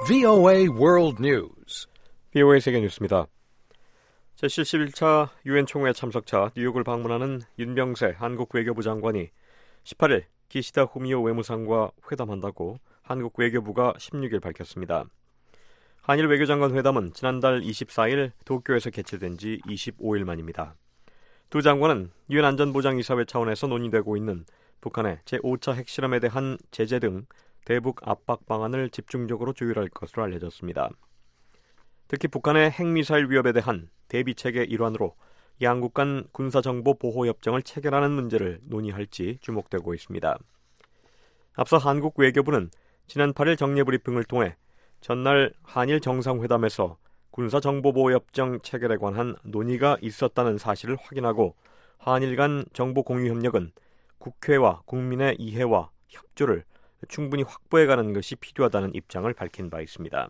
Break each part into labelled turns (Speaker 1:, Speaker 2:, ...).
Speaker 1: VOA World News.
Speaker 2: VOA 세계 뉴스입니다. 제71차 유엔 총회 참석차 뉴욕을 방문하는 윤병세 한국 외교부 장관이 18일 기시다 후미오 외무상과 회담한다고 한국 외교부가 16일 밝혔습니다. 한일 외교장관 회담은 지난달 24일 도쿄에서 개최된 지 25일 만입니다. 두 장관은 유엔 안전보장이사회 차원에서 논의되고 있는 북한의 제5차 핵실험에 대한 제재 등 대북 압박 방안을 집중적으로 조율할 것으로 알려졌습니다. 특히 북한의 핵미사일 위협에 대한 대비책의 일환으로 양국 간 군사정보보호협정을 체결하는 문제를 논의할지 주목되고 있습니다. 앞서 한국 외교부는 지난 8일 정례브리핑을 통해 전날 한일 정상회담에서 군사정보보호협정 체결에 관한 논의가 있었다는 사실을 확인하고 한일 간 정보공유협력은 국회와 국민의 이해와 협조를 충분히 확보해가는 것이 필요하다는 입장을 밝힌 바 있습니다.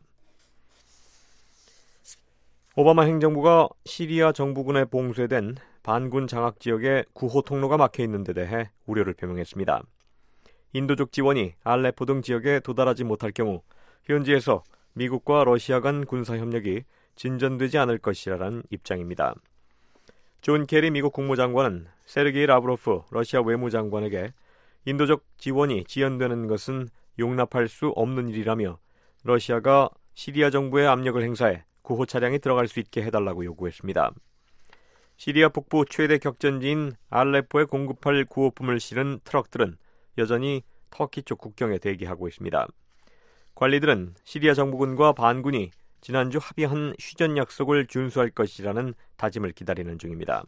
Speaker 2: 오바마 행정부가 시리아 정부군에 봉쇄된 반군 장악 지역의 구호 통로가 막혀 있는 데 대해 우려를 표명했습니다. 인도적 지원이 알레포 등 지역에 도달하지 못할 경우 현지에서 미국과 러시아 간 군사협력이 진전되지 않을 것이라는 입장입니다. 존 케리 미국 국무장관은 세르게이 라브로프 러시아 외무장관에게 인도적 지원이 지연되는 것은 용납할 수 없는 일이라며 러시아가 시리아 정부에 압력을 행사해 구호 차량이 들어갈 수 있게 해달라고 요구했습니다. 시리아 북부 최대 격전지인 알레포에 공급할 구호품을 실은 트럭들은 여전히 터키 쪽 국경에 대기하고 있습니다. 관리들은 시리아 정부군과 반군이 지난주 합의한 휴전 약속을 준수할 것이라는 다짐을 기다리는 중입니다.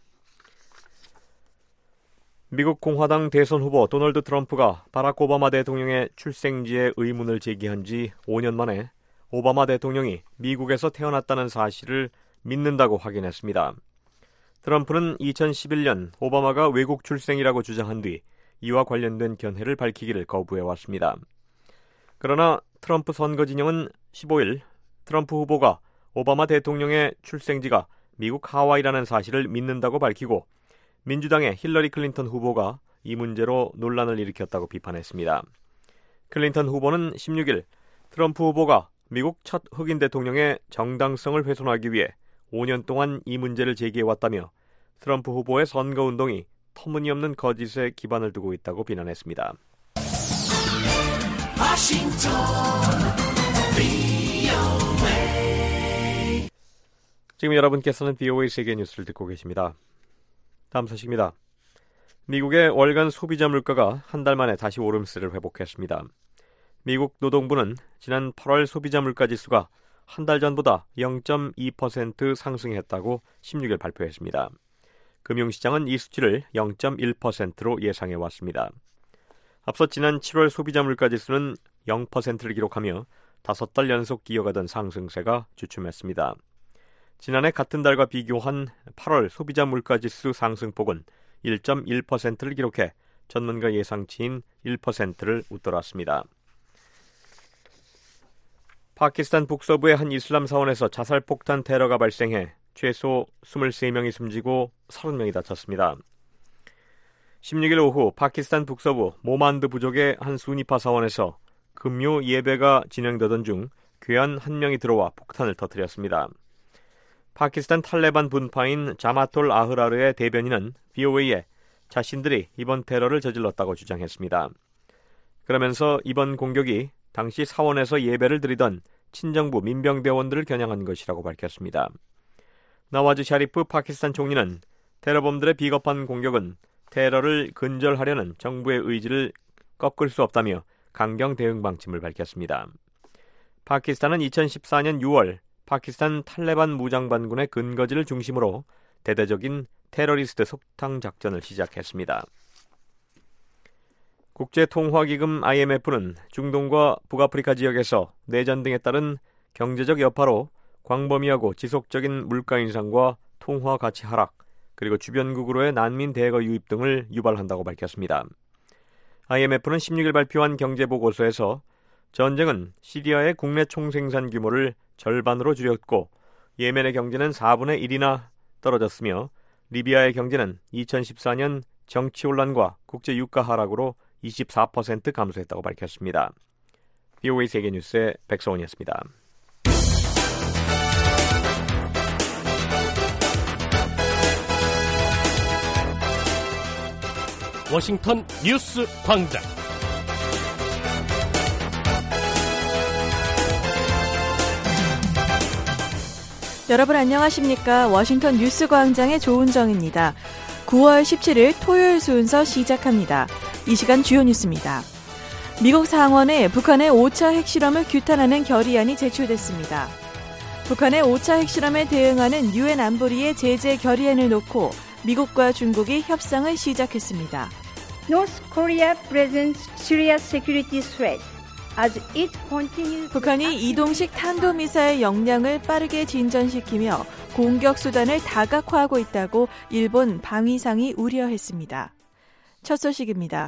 Speaker 2: 미국 공화당 대선 후보 도널드 트럼프가 바락 오바마 대통령의 출생지에 의문을 제기한 지 5년 만에 오바마 대통령이 미국에서 태어났다는 사실을 믿는다고 확인했습니다. 트럼프는 2011년 오바마가 외국 출생이라고 주장한 뒤 이와 관련된 견해를 밝히기를 거부해왔습니다. 그러나 트럼프 선거 진영은 15일 트럼프 후보가 오바마 대통령의 출생지가 미국 하와이라는 사실을 믿는다고 밝히고 민주당의 힐러리 클린턴 후보가 이 문제로 논란을 일으켰다고 비판했습니다. 클린턴 후보는 16일 트럼프 후보가 미국 첫 흑인 대통령의 정당성을 훼손하기 위해 5년 동안 이 문제를 제기해왔다며 트럼프 후보의 선거운동이 터무니없는 거짓에 기반을 두고 있다고 비난했습니다. 지금 여러분께서는 VOA 세계 뉴스를 듣고 계십니다. 다음 소식입니다. 미국의 월간 소비자 물가가 한 달 만에 다시 오름세를 회복했습니다. 미국 노동부는 지난 8월 소비자 물가 지수가 한 달 전보다 0.2% 상승했다고 16일 발표했습니다. 금융시장은 이 수치를 0.1%로 예상해왔습니다. 앞서 지난 7월 소비자 물가 지수는 0%를 기록하며 5달 연속 이어가던 상승세가 주춤했습니다. 지난해 같은 달과 비교한 8월 소비자 물가지수 상승폭은 1.1%를 기록해 전문가 예상치인 1%를 웃돌았습니다. 파키스탄 북서부의 한 이슬람 사원에서 자살폭탄 테러가 발생해 최소 23명이 숨지고 30명이 다쳤습니다. 16일 오후 파키스탄 북서부 모만드 부족의 한 수니파 사원에서 금요 예배가 진행되던 중 괴한 한 명이 들어와 폭탄을 터뜨렸습니다. 파키스탄 탈레반 분파인 자마톨 아흐라르의 대변인은 VOA에 자신들이 이번 테러를 저질렀다고 주장했습니다. 그러면서 이번 공격이 당시 사원에서 예배를 드리던 친정부 민병대원들을 겨냥한 것이라고 밝혔습니다. 나와즈 샤리프 파키스탄 총리는 테러범들의 비겁한 공격은 테러를 근절하려는 정부의 의지를 꺾을 수 없다며 강경 대응 방침을 밝혔습니다. 파키스탄은 2014년 6월 파키스탄 탈레반 무장반군의 근거지를 중심으로 대대적인 테러리스트 속탕 작전을 시작했습니다. 국제통화기금 IMF는 중동과 북아프리카 지역에서 내전 등에 따른 경제적 여파로 광범위하고 지속적인 물가 인상과 통화 가치 하락, 그리고 주변국으로의 난민 대거 유입 등을 유발한다고 밝혔습니다. IMF는 16일 발표한 경제보고서에서 전쟁은 시리아의 국내 총생산 규모를 절반으로 줄였고 예멘의 경제는 4분의 1이나 떨어졌으며 리비아의 경제는 2014년 정치 혼란과 국제 유가 하락으로 24% 감소했다고 밝혔습니다. VOA 세계뉴스의 백서원이었습니다.
Speaker 3: 워싱턴 뉴스 광장.
Speaker 4: 여러분 안녕하십니까? 워싱턴 뉴스 광장의 조은정입니다. 9월 17일 토요일 순서 시작합니다. 이 시간 주요 뉴스입니다. 미국 상원에 북한의 5차 핵실험을 규탄하는 결의안이 제출됐습니다. 북한의 5차 핵실험에 대응하는 유엔 안보리의 제재 결의안을 놓고 미국과 중국이 협상을 시작했습니다.
Speaker 5: North Korea presents serious security threat as it continues.
Speaker 4: 북한이 이동식 탄도미사일 역량을 빠르게 진전시키며 공격 수단을 다각화하고 있다고 일본 방위상이 우려했습니다. 첫 소식입니다.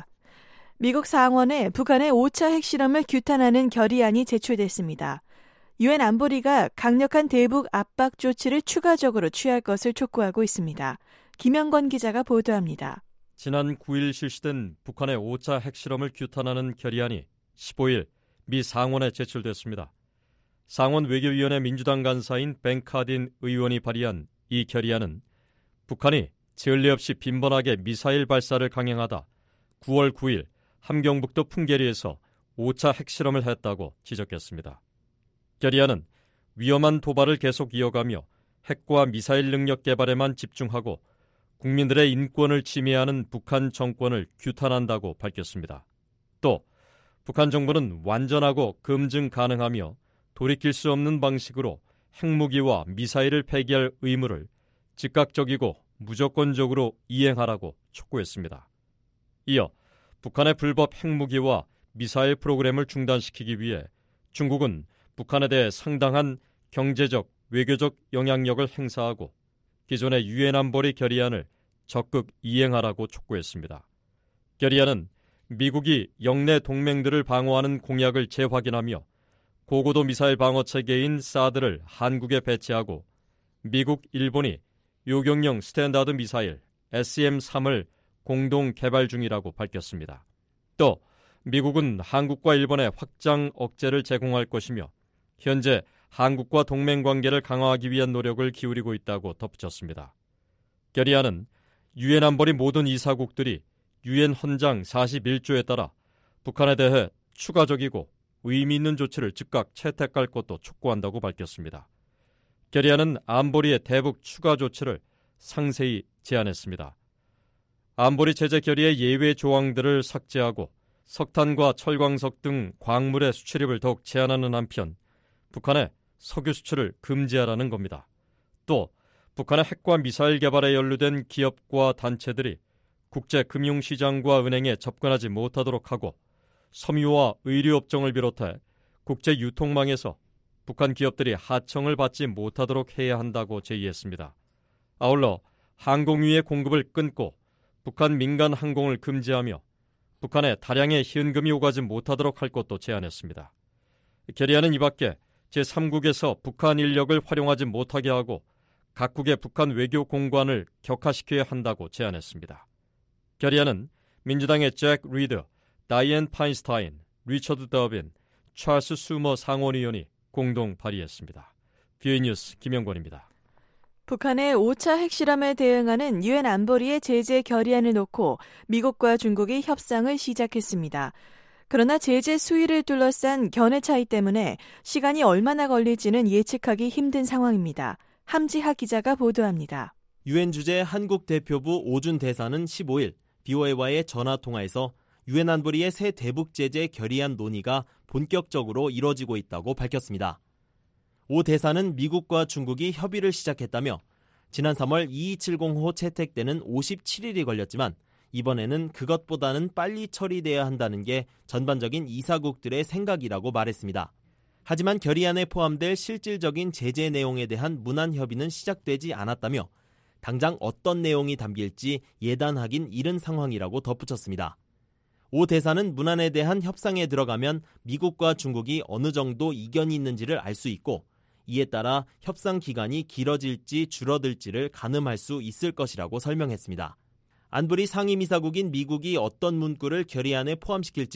Speaker 4: 미국 상원에 북한의 5차 핵실험을 규탄하는 결의안이 제출됐습니다. 유엔 안보리가 강력한 대북 압박 조치를 추가적으로 취할 것을 촉구하고 있습니다. 김영건 기자가 보도합니다.
Speaker 6: 지난 9일 실시된 북한의 5차 핵실험을 규탄하는 결의안이 15일 미 상원에 제출됐습니다. 상원 외교위원회 민주당 간사인 벤 카딘 의원이 발의한 이 결의안은 북한이 전례 없이 빈번하게 미사일 발사를 강행하다 9월 9일 함경북도 풍계리에서 5차 핵실험을 했다고 지적했습니다. 결의안은 위험한 도발을 계속 이어가며 핵과 미사일 능력 개발에만 집중하고 국민들의 인권을 침해하는 북한 정권을 규탄한다고 밝혔습니다. 또 북한 정부는 완전하고 검증 가능하며 돌이킬 수 없는 방식으로 핵무기와 미사일을 폐기할 의무를 즉각적이고 무조건적으로 이행하라고 촉구했습니다. 이어 북한의 불법 핵무기와 미사일 프로그램을 중단시키기 위해 중국은 북한에 대해 상당한 경제적, 외교적 영향력을 행사하고 기존의 유엔 안보리 결의안을 적극 이행하라고 촉구했습니다. 결의안은 미국이 영내 동맹들을 방어하는 공약을 재확인하며 고고도 미사일 방어 체계인 사드를 한국에 배치하고 미국, 일본이 요격용 스탠다드 미사일 SM-3을 공동 개발 중이라고 밝혔습니다. 또 미국은 한국과 일본의 확장 억제를 제공할 것이며 현재 한국과 동맹 관계를 강화하기 위한 노력을 기울이고 있다고 덧붙였습니다. 결의안은 유엔 안보리 모든 이사국들이 유엔 헌장 41조에 따라 북한에 대해 추가적이고 의미 있는 조치를 즉각 채택할 것도 촉구한다고 밝혔습니다. 결의안은 안보리의 대북 추가 조치를 상세히 제안했습니다. 안보리 제재 결의의 예외 조항들을 삭제하고 석탄과 철광석 등 광물의 수출입을 더욱 제한하는 한편 북한의 석유 수출을 금지하라는 겁니다. 또 북한의 핵과 미사일 개발에 연루된 기업과 단체들이 국제금융시장과 은행에 접근하지 못하도록 하고 섬유와 의류업종을 비롯해 국제유통망에서 북한 기업들이 하청을 받지 못하도록 해야 한다고 제의했습니다. 아울러 항공유의 공급을 끊고 북한 민간 항공을 금지하며 북한에 다량의 현금이 오가지 못하도록 할 것도 제안했습니다. 결의안은 이 밖에 제3국에서 북한 인력을 활용하지 못하게 하고 각국의 북한 외교 공관을 격화시켜야 한다고 제안했습니다. 결의안은 민주당의 잭 리드, 다이앤 파인스타인, 리처드 더빈, 찰스 수머 상원의원이 공동 발의했습니다. VOA 뉴스 김영권입니다.
Speaker 4: 북한의 5차 핵실험에 대응하는 유엔 안보리의 제재 결의안을 놓고 미국과 중국이 협상을 시작했습니다. 그러나 제재 수위를 둘러싼 견해 차이 때문에 시간이 얼마나 걸릴지는 예측하기 힘든 상황입니다. 함지하 기자가 보도합니다.
Speaker 7: 유엔 주재 한국 대표부 오준 대사는 15일 BOA와의 전화통화에서 유엔 안보리의 새 대북 제재 결의안 논의가 본격적으로 이뤄지고 있다고 밝혔습니다. 오 대사는 미국과 중국이 협의를 시작했다며 지난 3월 2270호 채택되는 57일이 걸렸지만 이번에는 그것보다는 빨리 처리돼야 한다는 게 전반적인 이사국들의 생각이라고 말했습니다. 하지만 결의안에 포함될 실질적인 제재 내용에 대한 문안 협의는 시작되지 않았다며 당장 어떤 내용이 담길지 예단하긴 이른 상황이라고 덧붙였습니다. 오 대사는 문안에 대한 협상에 들어가면 미국과 중국이 어느 정도 이견이 있는지를 알 수 있고 이에 따라 협상 기간이 길어질지 줄어들지를 가늠할 수 있을 것이라고 설명했습니다. 안보리 상임이사국인 미국이 어떤 문구를 결의안에 포함시킬지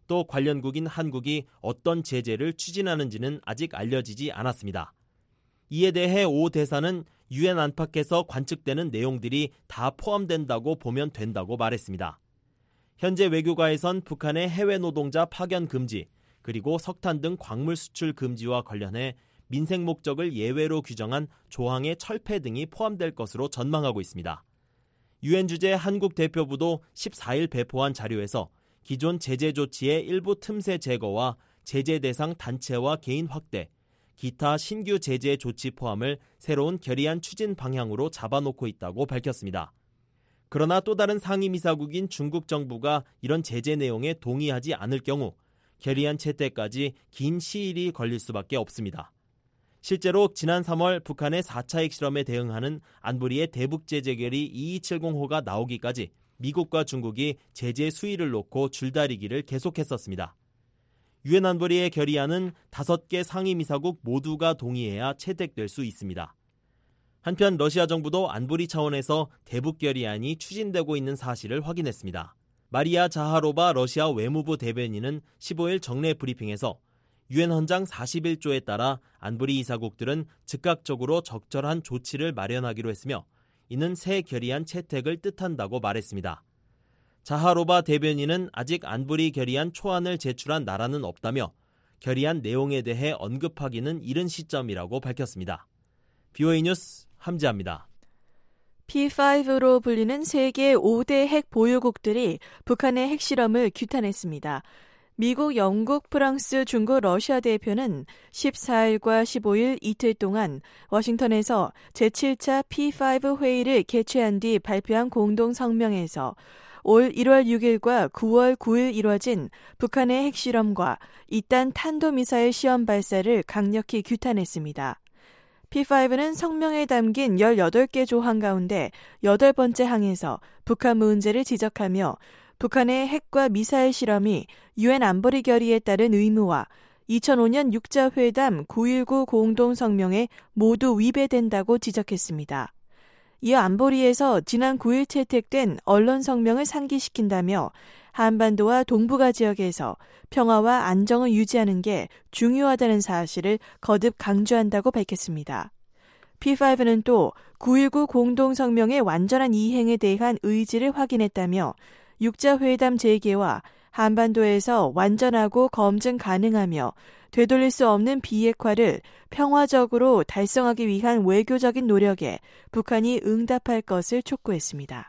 Speaker 7: 또 관련국인 한국이 어떤 제재를 추진하는지는 아직 알려지지 않았습니다. 이에 대해 오 대사는 유엔 안팎에서 관측되는 내용들이 다 포함된다고 보면 된다고 말했습니다. 현재 외교가에선 북한의 해외 노동자 파견 금지, 그리고 석탄 등 광물 수출 금지와 관련해 민생 목적을 예외로 규정한 조항의 철폐 등이 포함될 것으로 전망하고 있습니다. 유엔 주재 한국 대표부도 14일 배포한 자료에서 기존 제재 조치의 일부 틈새 제거와 제재 대상 단체와 개인 확대, 기타 신규 제재 조치 포함을 새로운 결의안 추진 방향으로 잡아놓고 있다고 밝혔습니다. 그러나 또 다른 상임이사국인 중국 정부가 이런 제재 내용에 동의하지 않을 경우 결의안 채택까지 긴 시일이 걸릴 수밖에 없습니다. 실제로 지난 3월 북한의 4차 핵실험에 대응하는 안보리의 대북제재결의 2270호가 나오기까지 미국과 중국이 제재 수위를 놓고 줄다리기를 계속했었습니다. 유엔 안보리의 결의안은 5개 상임이사국 모두가 동의해야 채택될 수 있습니다. 한편 러시아 정부도 안보리 차원에서 대북 결의안이 추진되고 있는 사실을 확인했습니다. 마리아 자하로바 러시아 외무부 대변인은 15일 정례 브리핑에서 유엔 헌장 41조에 따라 안보리 이사국들은 즉각적으로 적절한 조치를 마련하기로 했으며 이는 새 결의안 채택을 뜻한다고 말했습니다. 자하로바 대변인은 아직 안보리 결의안 초안을 제출한 나라는 없다며 결의안 내용에 대해 언급하기는 이른 시점이라고 밝혔습니다. BOA 뉴스 함지아입니다.
Speaker 4: P5로 불리는 세계 5대 핵 보유국들이 북한의 핵실험을 규탄했습니다. 미국, 영국, 프랑스, 중국, 러시아 대표는 14일과 15일 이틀 동안 워싱턴에서 제7차 P5 회의를 개최한 뒤 발표한 공동 성명에서 올 1월 6일과 9월 9일 이뤄진 북한의 핵실험과 이딴 탄도미사일 시험 발사를 강력히 규탄했습니다. P5는 성명에 담긴 18개 조항 가운데 8번째 항에서 북한 문제를 지적하며 북한의 핵과 미사일 실험이 유엔 안보리 결의에 따른 의무와 2005년 6자 회담 9.19 공동성명에 모두 위배된다고 지적했습니다. 이어 안보리에서 지난 9일 채택된 언론 성명을 상기시킨다며 한반도와 동북아 지역에서 평화와 안정을 유지하는 게 중요하다는 사실을 거듭 강조한다고 밝혔습니다. P5는 또 9.19 공동성명의 완전한 이행에 대한 의지를 확인했다며 6자 회담 재개와 한반도에서 완전하고 검증 가능하며 되돌릴 수 없는 비핵화를 평화적으로 달성하기 위한 외교적인 노력에 북한이 응답할 것을 촉구했습니다.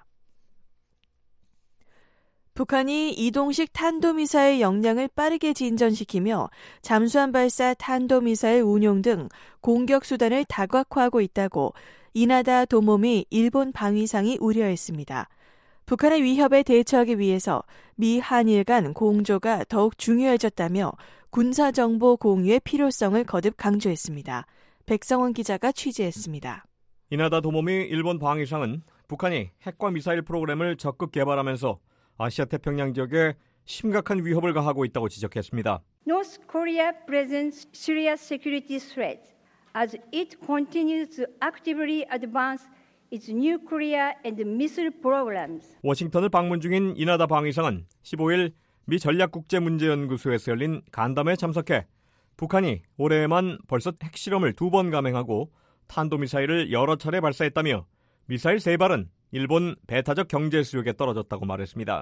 Speaker 4: 북한이 이동식 탄도미사일 역량을 빠르게 진전시키며 잠수함 발사 탄도미사일 운용 등 공격 수단을 다각화하고 있다고 이나다 도모미 일본 방위상이 우려했습니다. 북한의 위협에 대처하기 위해서 미 한일 간 공조가 더욱 중요해졌다며 군사정보 공유의 필요성을 거듭 강조했습니다. 백성원 기자가 취재했습니다.
Speaker 2: 이나다 도모미 일본 방위상은 북한이 핵과 미사일 프로그램을 적극 개발하면서 아시아 태평양 지역에 심각한 위협을 가하고 있다고 지적했습니다.
Speaker 5: North Korea presents serious security threat as it continues to actively advance its nuclear and missile programs.
Speaker 2: 워싱턴을 방문 중인 이나다 방위상은 15일 미 전략국제문제연구소에서 열린 간담회에 참석해 북한이 올해에만 벌써 핵실험을 2번 감행하고 탄도미사일을 여러 차례 발사했다며 미사일 3발은 일본 배타적 경제 수역에 떨어졌다고 말했습니다.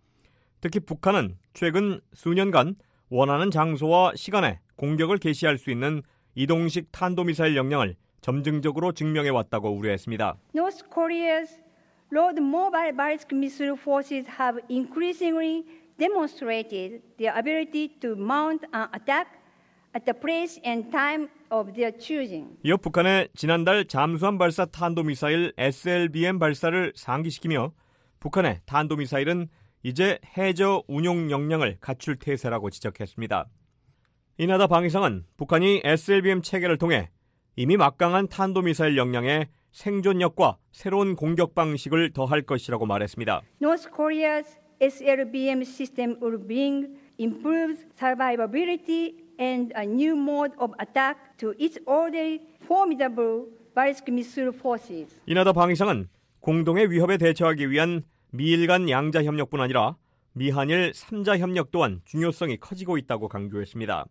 Speaker 2: 특히 북한은 최근 수년간 원하는 장소와 시간에 공격을 개시할 수 있는 이동식 탄도미사일 역량을 점증적으로 증명해왔다고 우려했습니다.
Speaker 5: North Korea's Road Mobile Ballistic Missile Forces have increasingly demonstrated their ability to mount an attack at the place and time of their choosing.
Speaker 2: 이어 북한의 지난달 잠수함 발사 탄도미사일 SLBM 발사를 상기시키며 북한의 탄도미사일은 이제 해저 운용 역량을 갖출 태세라고 지적했습니다. 이나다 방위상은 북한이 SLBM 체계를 통해 이미 막강한 탄도미사일 역량에 생존력과 새로운 공격 방식을 더할 것이라고 말했습니다.
Speaker 5: North Korea's SLBM system will bring improved survivability and a new mode of attack to its already formidable ballistic missile forces.
Speaker 2: 이나다 방위상은 공동의 위협에 대처하기 위한 미일 간 양자 협력뿐 아니라 미한일 3자 협력 또한 중요성이 커지고 있다고 강조했습니다.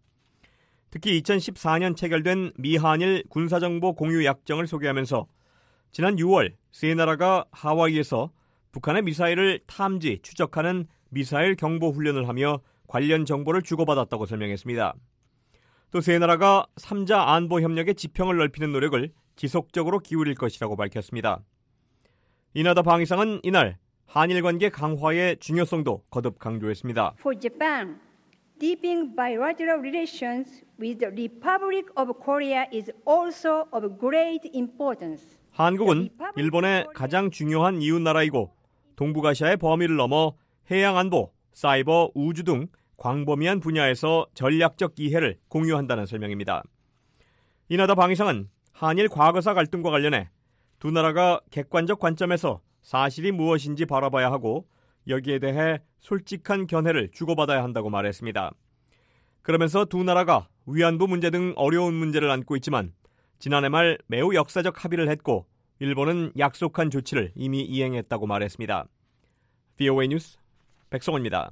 Speaker 2: 특히 2014년 체결된 미한일 군사정보 공유 약정을 소개하면서 지난 6월 세 나라가 하와이에서 북한의 미사일을 탐지, 추적하는 미사일 경보 훈련을 하며 관련 정보를 주고받았다고 설명했습니다. 또 세 나라가 3자 안보 협력의 지평을 넓히는 노력을 지속적으로 기울일 것이라고 밝혔습니다. 이나다 방위상은 이날 한일 관계 강화의 중요성도 거듭 강조했습니다.
Speaker 5: For Japan, deepening bilateral relations with the Republic of Korea is also of great importance.
Speaker 2: 한국은 일본의 가장 중요한 이웃 나라이고 동북아시아의 범위를 넘어 해양 안보, 사이버, 우주 등 광범위한 분야에서 전략적 이해를 공유한다는 설명입니다. 이나다 방위상은 한일 과거사 갈등과 관련해 두 나라가 객관적 관점에서 사실이 무엇인지 바라봐야 하고 여기에 대해 솔직한 견해를 주고받아야 한다고 말했습니다. 그러면서 두 나라가 위안부 문제 등 어려운 문제를 안고 있지만 지난해 말 매우 역사적 합의를 했고 일본은 약속한 조치를 이미 이행했다고 말했습니다. VOA 뉴스 백성호입니다.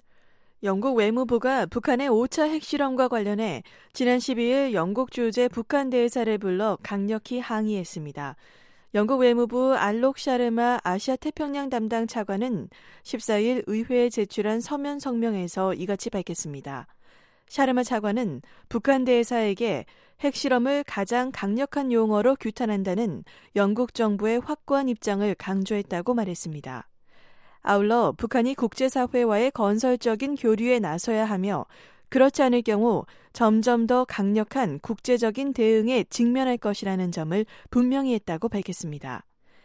Speaker 4: 영국 외무부가 북한의 5차 핵실험과 관련해 지난 12일 영국 주재 북한 대사를 불러 강력히 항의했습니다. 영국 외무부 알록 샤르마 아시아 태평양 담당 차관은 14일 의회에 제출한 서면 성명에서 이같이 밝혔습니다. 샤르마 차관은 북한 대사에게 핵실험을 가장 강력한 용어로 규탄한다는 영국 정부의 확고한 입장을 강조했다고 말했습니다. 아울러 북한이 국제사회와의 건설적인 교류에 나서야 하며 그렇지 않을 경우 점점 더 강력한 국제적인 대응에 직면할 것이라는 점을 분명히 했다고 밝혔습니다.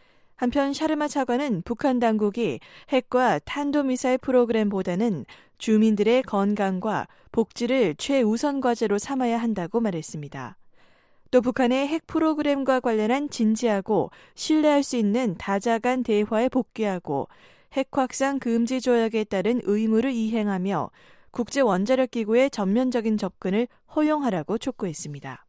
Speaker 4: 한편 샤르마 차관은 북한 당국이 핵과 탄도미사일 프로그램보다는 주민들의 건강과 복지를 최우선 과제로 삼아야 한다고 말했습니다. 또 북한의 핵 프로그램과 관련한 진지하고 신뢰할 수 있는 다자간 대화에 복귀하고 핵 확산 금지 조약에 따른 의무를 이행하며 국제원자력기구의 전면적인 접근을 허용하라고 촉구했습니다.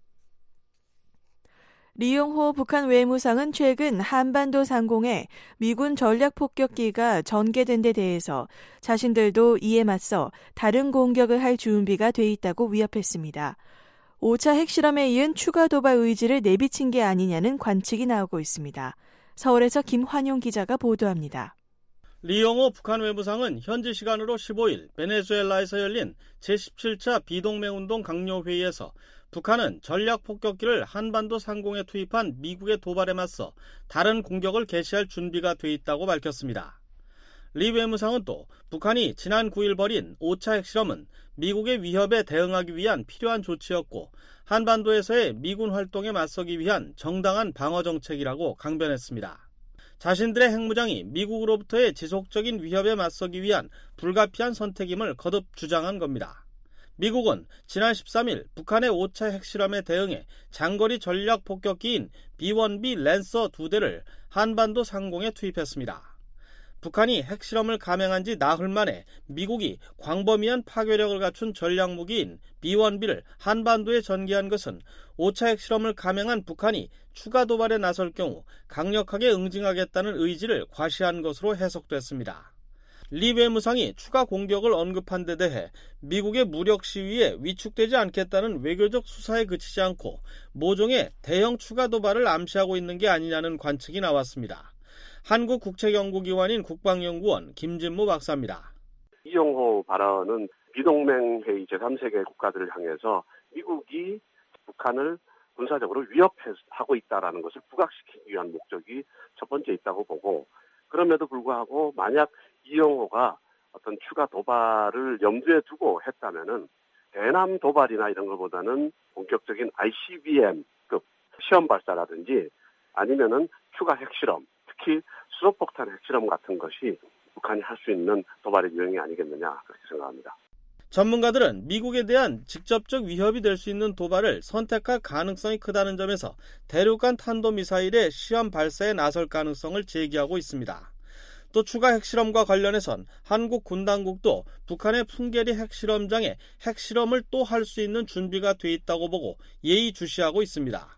Speaker 4: 리용호 북한 외무상은 최근 한반도 상공에 미군 전략폭격기가 전개된 데 대해서 자신들도 이에 맞서 다른 공격을 할 준비가 돼 있다고 위협했습니다. 5차 핵실험에 이은 추가 도발 의지를 내비친 게 아니냐는 관측이 나오고 있습니다. 서울에서 김환용 기자가 보도합니다.
Speaker 8: 리용호 북한 외무상은 현지 시간으로 15일 베네수엘라에서 열린 제17차 비동맹운동 강요회의에서 북한은 전략폭격기를 한반도 상공에 투입한 미국의 도발에 맞서 다른 공격을 개시할 준비가 돼 있다고 밝혔습니다. 리 외무상은 또 북한이 지난 9일 벌인 5차 핵실험은 미국의 위협에 대응하기 위한 필요한 조치였고 한반도에서의 미군 활동에 맞서기 위한 정당한 방어 정책이라고 강변했습니다. 자신들의 핵무장이 미국으로부터의 지속적인 위협에 맞서기 위한 불가피한 선택임을 거듭 주장한 겁니다. 미국은 지난 13일 북한의 5차 핵실험에 대응해 장거리 전략 폭격기인 B-1B 랜서 2대를 한반도 상공에 투입했습니다. 북한이 핵실험을 감행한 지 나흘 만에 미국이 광범위한 파괴력을 갖춘 전략무기인 B-1B를 한반도에 전개한 것은 5차 핵실험을 감행한 북한이 추가 도발에 나설 경우 강력하게 응징하겠다는 의지를 과시한 것으로 해석됐습니다. 리 외무상이 추가 공격을 언급한 데 대해 미국의 무력 시위에 위축되지 않겠다는 외교적 수사에 그치지 않고 모종의 대형 추가 도발을 암시하고 있는 게 아니냐는 관측이 나왔습니다. 한국국책연구기관인 국방연구원 김진무 박사입니다.
Speaker 9: 이용호 발언은 비동맹회의 제3세계 국가들을 향해서 미국이 북한을 군사적으로 위협하고 있다는 것을 부각시키기 위한 목적이 첫 번째 있다고 보고, 그럼에도 불구하고 만약 이용호가 어떤 추가 도발을 염두에 두고 했다면은 대남 도발이나 이런 것보다는 본격적인 ICBM급 시험 발사라든지 아니면은 추가 핵실험, 특히 수소폭탄 핵실험 같은 것이 북한이 할 수 있는 도발의 유형이 아니겠느냐 그렇게 생각합니다.
Speaker 8: 전문가들은 미국에 대한 직접적 위협이 될 수 있는 도발을 선택할 가능성이 크다는 점에서 대륙간 탄도미사일의 시험 발사에 나설 가능성을 제기하고 있습니다. 또 추가 핵실험과 관련해선 한국 군 당국도 북한의 풍계리 핵실험장에 핵실험을 또 할 수 있는 준비가 돼 있다고 보고 예의주시하고 있습니다.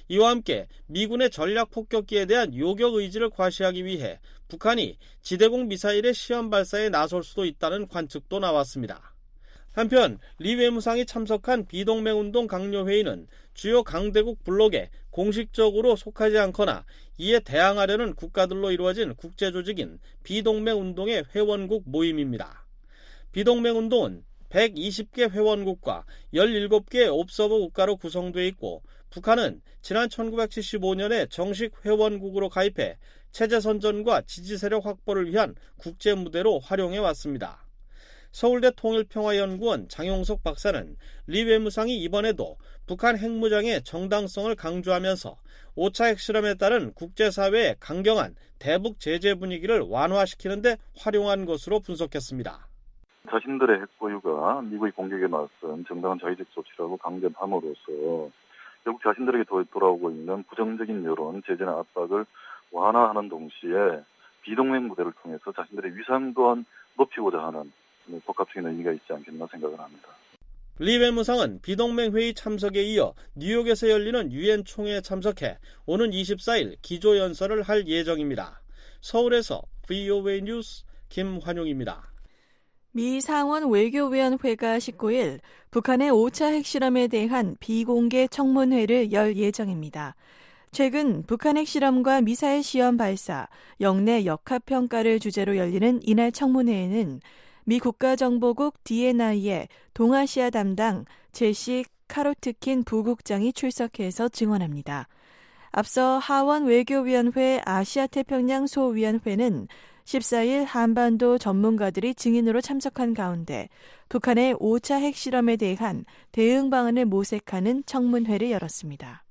Speaker 8: 이와 함께 미군의 전략 폭격기에 대한 요격 의지를 과시하기 위해 북한이 지대공 미사일의 시험 발사에 나설 수도 있다는 관측도 나왔습니다. 한편 리 외무상이 참석한 비동맹운동 강요회의는 주요 강대국 블록에 공식적으로 속하지 않거나 이에 대항하려는 국가들로 이루어진 국제조직인 비동맹운동의 회원국 모임입니다. 비동맹운동은 120개 회원국과 17개 옵서버 국가로 구성되어 있고 북한은 지난 1975년에 정식 회원국으로 가입해 체제 선전과 지지 세력 확보를 위한 국제 무대로 활용해 왔습니다. 서울대 통일평화연구원 장용석 박사는 리 외무상이 이번에도 북한 핵무장의 정당성을 강조하면서 5차 핵실험에 따른 국제사회의 강경한 대북 제재 분위기를 완화시키는 데 활용한 것으로 분석했습니다.
Speaker 10: 자신들의 핵 보유가 미국의 공격에 맞선 정당한 자위적 조치라고 강변함으로써 결국 자신들에게 돌아오고 있는 부정적인 여론, 제재나 압박을 완화하는 동시에 비동맹 무대를 통해서 자신들의 위상 또한 높이고자 하는 복합적인 의미가 있지 않겠나 생각을 합니다.
Speaker 8: 리 외무상은 비동맹 회의 참석에 이어 뉴욕에서 열리는 유엔 총회에 참석해 오는 24일 기조연설을 할 예정입니다. 서울에서 VOA 뉴스 김환용입니다.
Speaker 4: 미 상원 외교위원회가 19일 북한의 5차 핵실험에 대한 비공개 청문회를 열 예정입니다. 최근 북한 핵실험과 미사일 시험 발사, 영내 역학평가를 주제로 열리는 이날 청문회에는 미 국가정보국 DNI의 동아시아 담당 제시 카로트킨 부국장이 출석해서 증언합니다. 앞서 하원 외교위원회 아시아태평양 소위원회는 14일 한반도 전문가들이 증인으로 참석한 가운데 북한의 5차 핵실험에 대한 대응 방안을 모색하는 청문회를 열었습니다.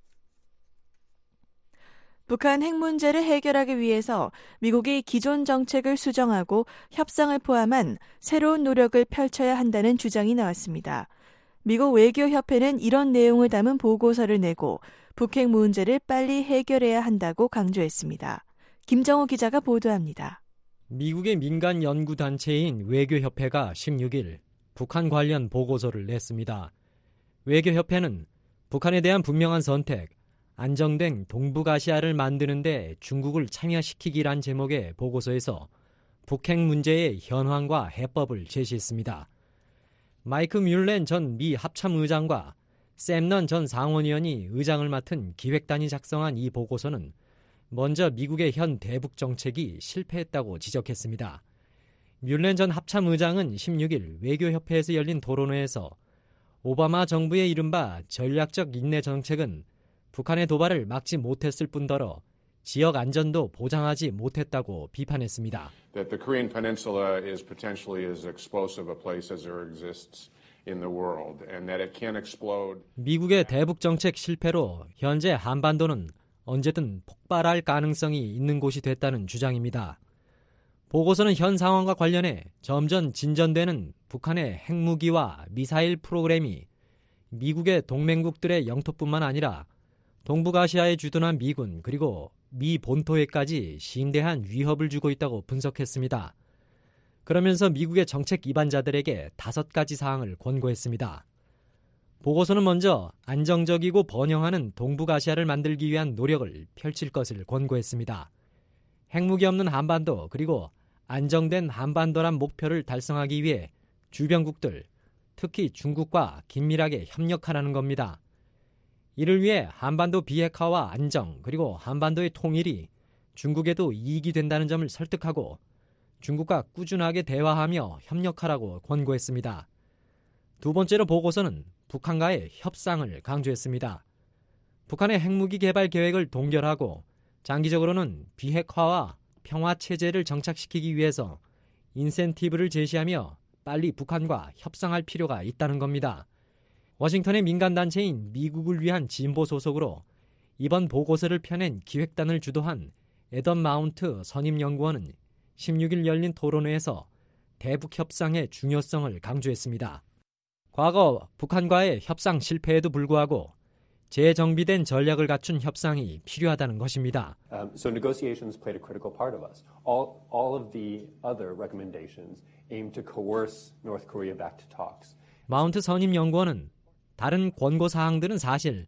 Speaker 4: 북한 핵 문제를 해결하기 위해서 미국이 기존 정책을 수정하고 협상을 포함한 새로운 노력을 펼쳐야 한다는 주장이 나왔습니다. 미국 외교협회는 이런 내용을 담은 보고서를 내고 북핵 문제를 빨리 해결해야 한다고 강조했습니다. 김정호 기자가 보도합니다.
Speaker 6: 미국의 민간 연구단체인 외교협회가 16일 북한 관련 보고서를 냈습니다. 외교협회는 북한에 대한 분명한 선택, 안정된 동북아시아를 만드는 데 중국을 참여시키기란 제목의 보고서에서 북핵 문제의 현황과 해법을 제시했습니다. 마이크 뮬렌 전 미 합참의장과 샘 넌 전 상원의원이 의장을 맡은 기획단이 작성한 이 보고서는 먼저 미국의 현 대북 정책이 실패했다고 지적했습니다. 뮬렌 전 합참의장은 16일 외교협회에서 열린 토론회에서 오바마 정부의 이른바 전략적 인내 정책은 북한의 도발을 막지 못했을 뿐더러 지역 안전도 보장하지 못했다고 비판했습니다.
Speaker 11: That the Korean Peninsula is potentially as explosive a place as there exists in the world and that it can explode.
Speaker 6: 미국의 대북 정책 실패로 현재 한반도는 언제든 폭발할 가능성이 있는 곳이 됐다는 주장입니다. 보고서는 현 상황과 관련해 점점 진전되는 북한의 핵무기와 미사일 프로그램이 미국의 동맹국들의 영토뿐만 아니라 동북아시아에 주둔한 미군 그리고 미 본토에까지 심대한 위협을 주고 있다고 분석했습니다. 그러면서 미국의 정책 이반자들에게 5가지 사항을 권고했습니다. 보고서는 먼저 안정적이고 번영하는 동북아시아를 만들기 위한 노력을 펼칠 것을 권고했습니다. 핵무기 없는 한반도 그리고 안정된 한반도란 목표를 달성하기 위해 주변국들, 특히 중국과 긴밀하게 협력하라는 겁니다. 이를 위해 한반도 비핵화와 안정 그리고 한반도의 통일이 중국에도 이익이 된다는 점을 설득하고 중국과 꾸준하게 대화하며 협력하라고 권고했습니다. 두 번째로 보고서는 북한과의 협상을 강조했습니다. 북한의 핵무기 개발 계획을 동결하고 장기적으로는 비핵화와 평화체제를 정착시키기 위해서 인센티브를 제시하며 빨리 북한과 협상할 필요가 있다는 겁니다. 워싱턴의 민간단체인 미국을 위한 진보 소속으로 이번 보고서를 펴낸 기획단을 주도한 애덤 마운트 선임연구원은 16일 열린 토론회에서 대북 협상의 중요성을 강조했습니다. 과거 북한과의 협상 실패에도 불구하고 재정비된 전략을 갖춘 협상이 필요하다는 것입니다.
Speaker 12: So negotiations played a critical part of us. All of the other recommendations aim to coerce North Korea back to talks.
Speaker 6: 마운트 선임 연구원은 다른 권고 사항들은 사실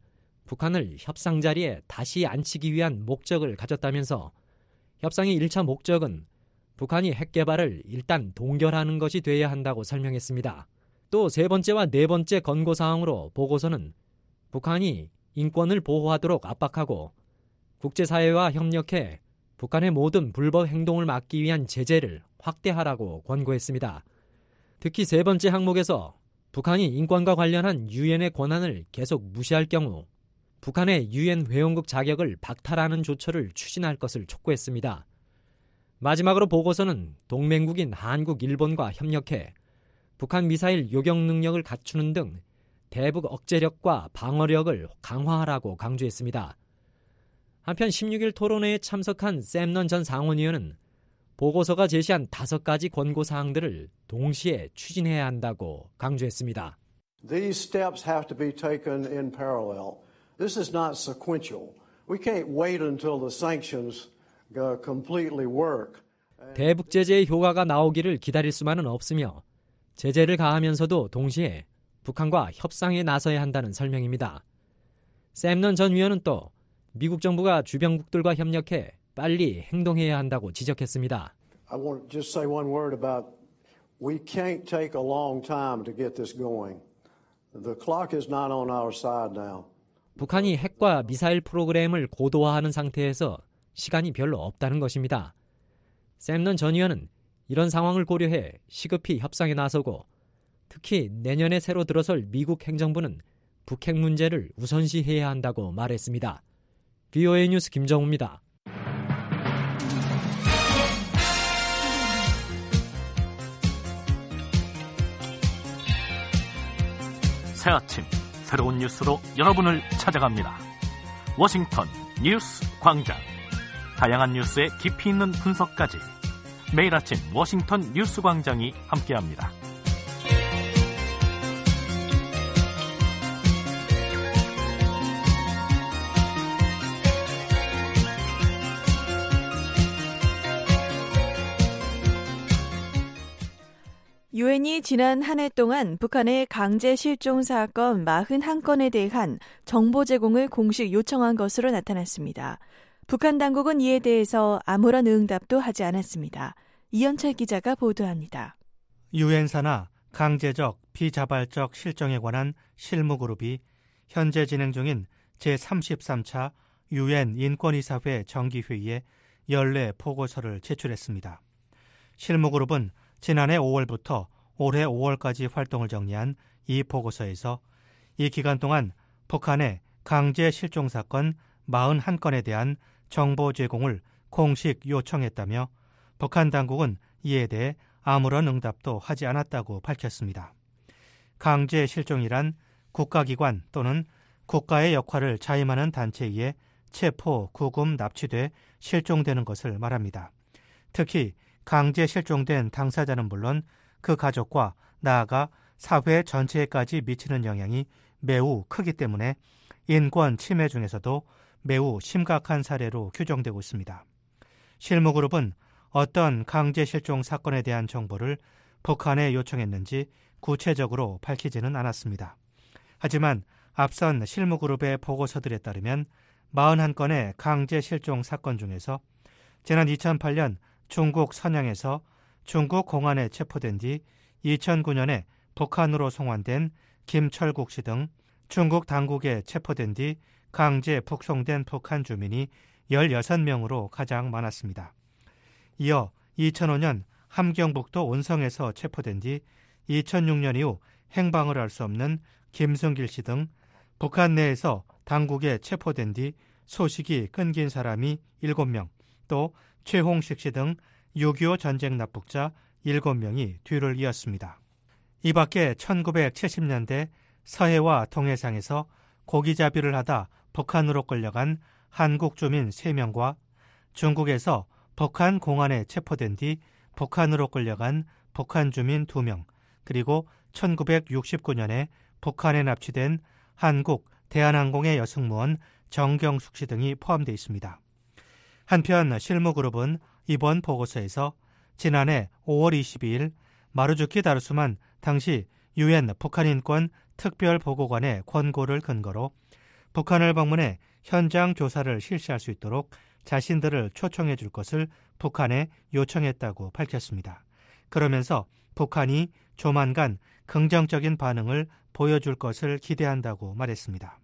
Speaker 13: 북한을 협상 자리에 다시 앉히기 위한 목적을 가졌다면서 협상의 1차 목적은 북한이 핵 개발을 일단 동결하는 것이 돼야 한다고 설명했습니다. 또 세 번째와 네 번째 권고사항으로 보고서는 북한이 인권을 보호하도록 압박하고 국제사회와 협력해 북한의 모든 불법 행동을 막기 위한 제재를 확대하라고 권고했습니다. 특히 세 번째 항목에서 북한이 인권과 관련한 유엔의 권한을 계속 무시할 경우 북한의 유엔 회원국 자격을 박탈하는 조처를 추진할 것을 촉구했습니다. 마지막으로 보고서는 동맹국인 한국, 일본과 협력해 북한 미사일 요격 능력을 갖추는 등 대북 억제력과 방어력을 강화하라고 강조했습니다. 한편 16일 토론회에 참석한 샘넌 전 상원의원은 보고서가 제시한 5가지 권고사항들을 동시에 추진해야 한다고 강조했습니다.
Speaker 14: These steps have to be taken in parallel. This is not sequential. We can't wait until the sanctions completely work.
Speaker 13: 대북 제재의 효과가 나오기를 기다릴 수만은 없으며 제재를 가하면서도 동시에 북한과 협상에 나서야 한다는 설명입니다. 샘넌 전 위원은 또 미국 정부가 주변국들과 협력해 빨리 행동해야 한다고 지적했습니다.
Speaker 14: I want to just say one word about we can't take a long time to get this going. The clock is not on our side now.
Speaker 13: 북한이 핵과 미사일 프로그램을 고도화하는 상태에서 시간이 별로 없다는 것입니다. 샘넌 전 의원은 이런 상황을 고려해 시급히 협상에 나서고 특히 내년에 새로 들어설 미국 행정부는 북핵 문제를 우선시해야 한다고 말했습니다. VOA 뉴스 김정우입니다.
Speaker 3: 새 아침 새로운 뉴스로 여러분을 찾아갑니다. 워싱턴 뉴스 광장. 다양한 뉴스의 깊이 있는 분석까지 매일 아침 워싱턴 뉴스 광장이 함께합니다.
Speaker 4: 유엔이 지난 한 해 동안 북한의 강제 실종 사건 41건에 대한 정보 제공을 공식 요청한 것으로 나타났습니다. 북한 당국은 이에 대해서 아무런 응답도 하지 않았습니다. 이현철 기자가 보도합니다.
Speaker 15: 유엔 산하 강제적 비자발적 실정에 관한 실무그룹이 현재 진행 중인 제33차 유엔 인권이사회 정기회의에 연례 보고서를 제출했습니다. 실무그룹은 지난해 5월부터 올해 5월까지 활동을 정리한 이 보고서에서 이 기간 동안 북한의 강제 실종 사건 41건에 대한 정보 제공을 공식 요청했다며 북한 당국은 이에 대해 아무런 응답도 하지 않았다고 밝혔습니다. 강제 실종이란 국가기관 또는 국가의 역할을 자임하는 단체에 의해 체포, 구금, 납치돼 실종되는 것을 말합니다. 특히 강제 실종된 당사자는 물론 그 가족과 나아가 사회 전체에까지 미치는 영향이 매우 크기 때문에 인권 침해 중에서도 매우 심각한 사례로 규정되고 있습니다. 실무그룹은 어떤 강제 실종 사건에 대한 정보를 북한에 요청했는지 구체적으로 밝히지는 않았습니다. 하지만 앞선 실무그룹의 보고서들에 따르면 41건의 강제 실종 사건 중에서 지난 2008년 중국 선양에서 중국 공안에 체포된 뒤 2009년에 북한으로 송환된 김철국 씨 등 중국 당국에 체포된 뒤 강제 북송된 북한 주민이 16명으로 가장 많았습니다. 이어 2005년 함경북도 온성에서 체포된 뒤 2006년 이후 행방을 알 수 없는 김승길 씨 등 북한 내에서 당국에 체포된 뒤 소식이 끊긴 사람이 7명, 또 최홍식 씨 등 6.25 전쟁 납북자 7명이 뒤를 이었습니다. 이 밖에 1970년대 서해와 동해상에서 고기잡이를 하다 북한으로 끌려간 한국 주민 3명과 중국에서 북한 공안에 체포된 뒤 북한으로 끌려간 북한 주민 2명, 그리고 1969년에 북한에 납치된 한국 대한항공의 여승무원 정경숙 씨 등이 포함되어 있습니다. 한편 실무그룹은 이번 보고서에서 지난해 5월 22일 마루주키 다르수만 당시 유엔 북한인권 특별보고관의 권고를 근거로 북한을 방문해 현장 조사를 실시할 수 있도록 자신들을 초청해 줄 것을 북한에 요청했다고 밝혔습니다. 그러면서 북한이 조만간 긍정적인 반응을 보여줄 것을 기대한다고 말했습니다.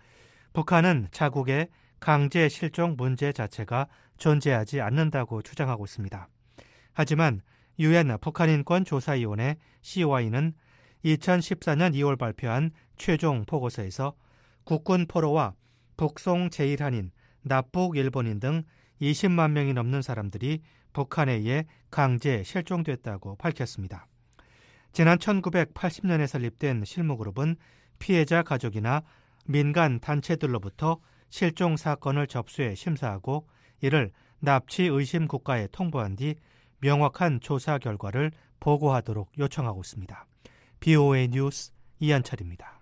Speaker 15: 북한은 자국의 강제 실종 문제 자체가 존재하지 않는다고 주장하고 있습니다. 하지만 유엔 북한인권조사위원회 COI는 2014년 2월 발표한 최종 보고서에서 국군 포로와 북송 제1한인, 납북 일본인 등 20만 명이 넘는 사람들이 북한에 의해 강제 실종됐다고 밝혔습니다. 지난 1980년에 설립된 실무그룹은 피해자 가족이나 민간 단체들로부터 실종 사건을 접수해 심사하고 이를 납치 의심 국가에 통보한 뒤 명확한 조사 결과를 보고하도록 요청하고 있습니다. BOA 뉴스 이한철입니다.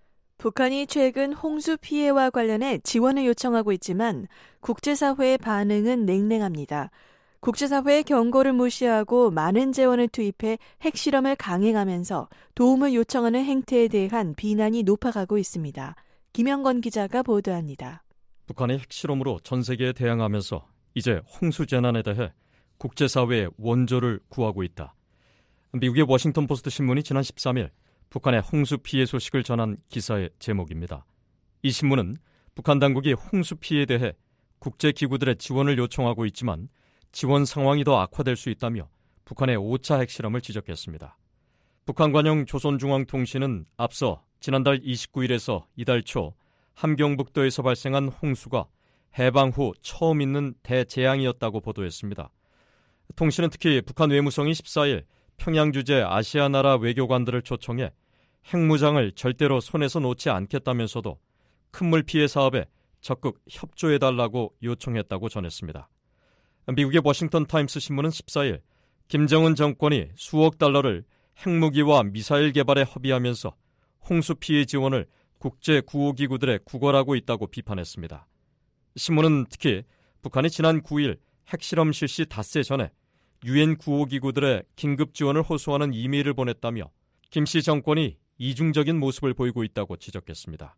Speaker 4: 북한이 최근 홍수 피해와 관련해 지원을 요청하고 있지만 국제사회의 반응은 냉랭합니다. 국제사회의 경고를 무시하고 많은 재원을 투입해 핵실험을 강행하면서 도움을 요청하는 행태에 대한 비난이 높아가고 있습니다. 김영건 기자가 보도합니다.
Speaker 6: 북한의 핵실험으로 전 세계에 대항하면서 이제 홍수 재난에 대해 국제사회의 원조를 구하고 있다. 미국의 워싱턴 포스트 신문이 지난 13일 북한의 홍수 피해 소식을 전한 기사의 제목입니다. 이 신문은 북한 당국이 홍수 피해에 대해 국제기구들의 지원을 요청하고 있지만 지원 상황이 더 악화될 수 있다며 북한의 5차 핵실험을 지적했습니다. 북한 관영 조선중앙통신은 앞서 지난달 29일에서 이달 초 함경북도에서 발생한 홍수가 해방 후 처음 있는 대재앙이었다고 보도했습니다. 통신은 특히 북한 외무성이 14일 평양 주재 아시아 나라 외교관들을 초청해 핵무장을 절대로 손에서 놓지 않겠다면서도 큰물 피해 사업에 적극 협조해달라고 요청했다고 전했습니다. 미국의 워싱턴 타임스 신문은 14일 김정은 정권이 수억 달러를 핵무기와 미사일 개발에 허비하면서 홍수 피해 지원을 국제 구호기구들에 구걸하고 있다고 비판했습니다. 신문은 특히 북한이 지난 9일 핵실험 실시 닷새 전에 유엔 구호기구들의 긴급 지원을 호소하는 이메일을 보냈다며 김씨 정권이 이중적인 모습을 보이고 있다고 지적했습니다.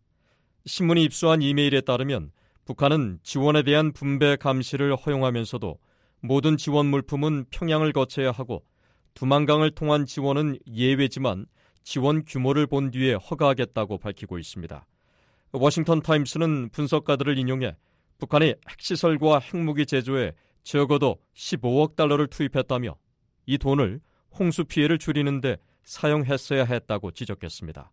Speaker 6: 신문이 입수한 이메일에 따르면 북한은 지원에 대한 분배 감시를 허용하면서도 모든 지원 물품은 평양을 거쳐야 하고 두만강을 통한 지원은 예외지만 지원 규모를 본 뒤에 허가하겠다고 밝히고 있습니다. 워싱턴 타임스는 분석가들을 인용해 북한이 핵시설과 핵무기 제조에 적어도 15억 달러를 투입했다며 이 돈을 홍수 피해를 줄이는 데 사용했어야 했다고 지적했습니다.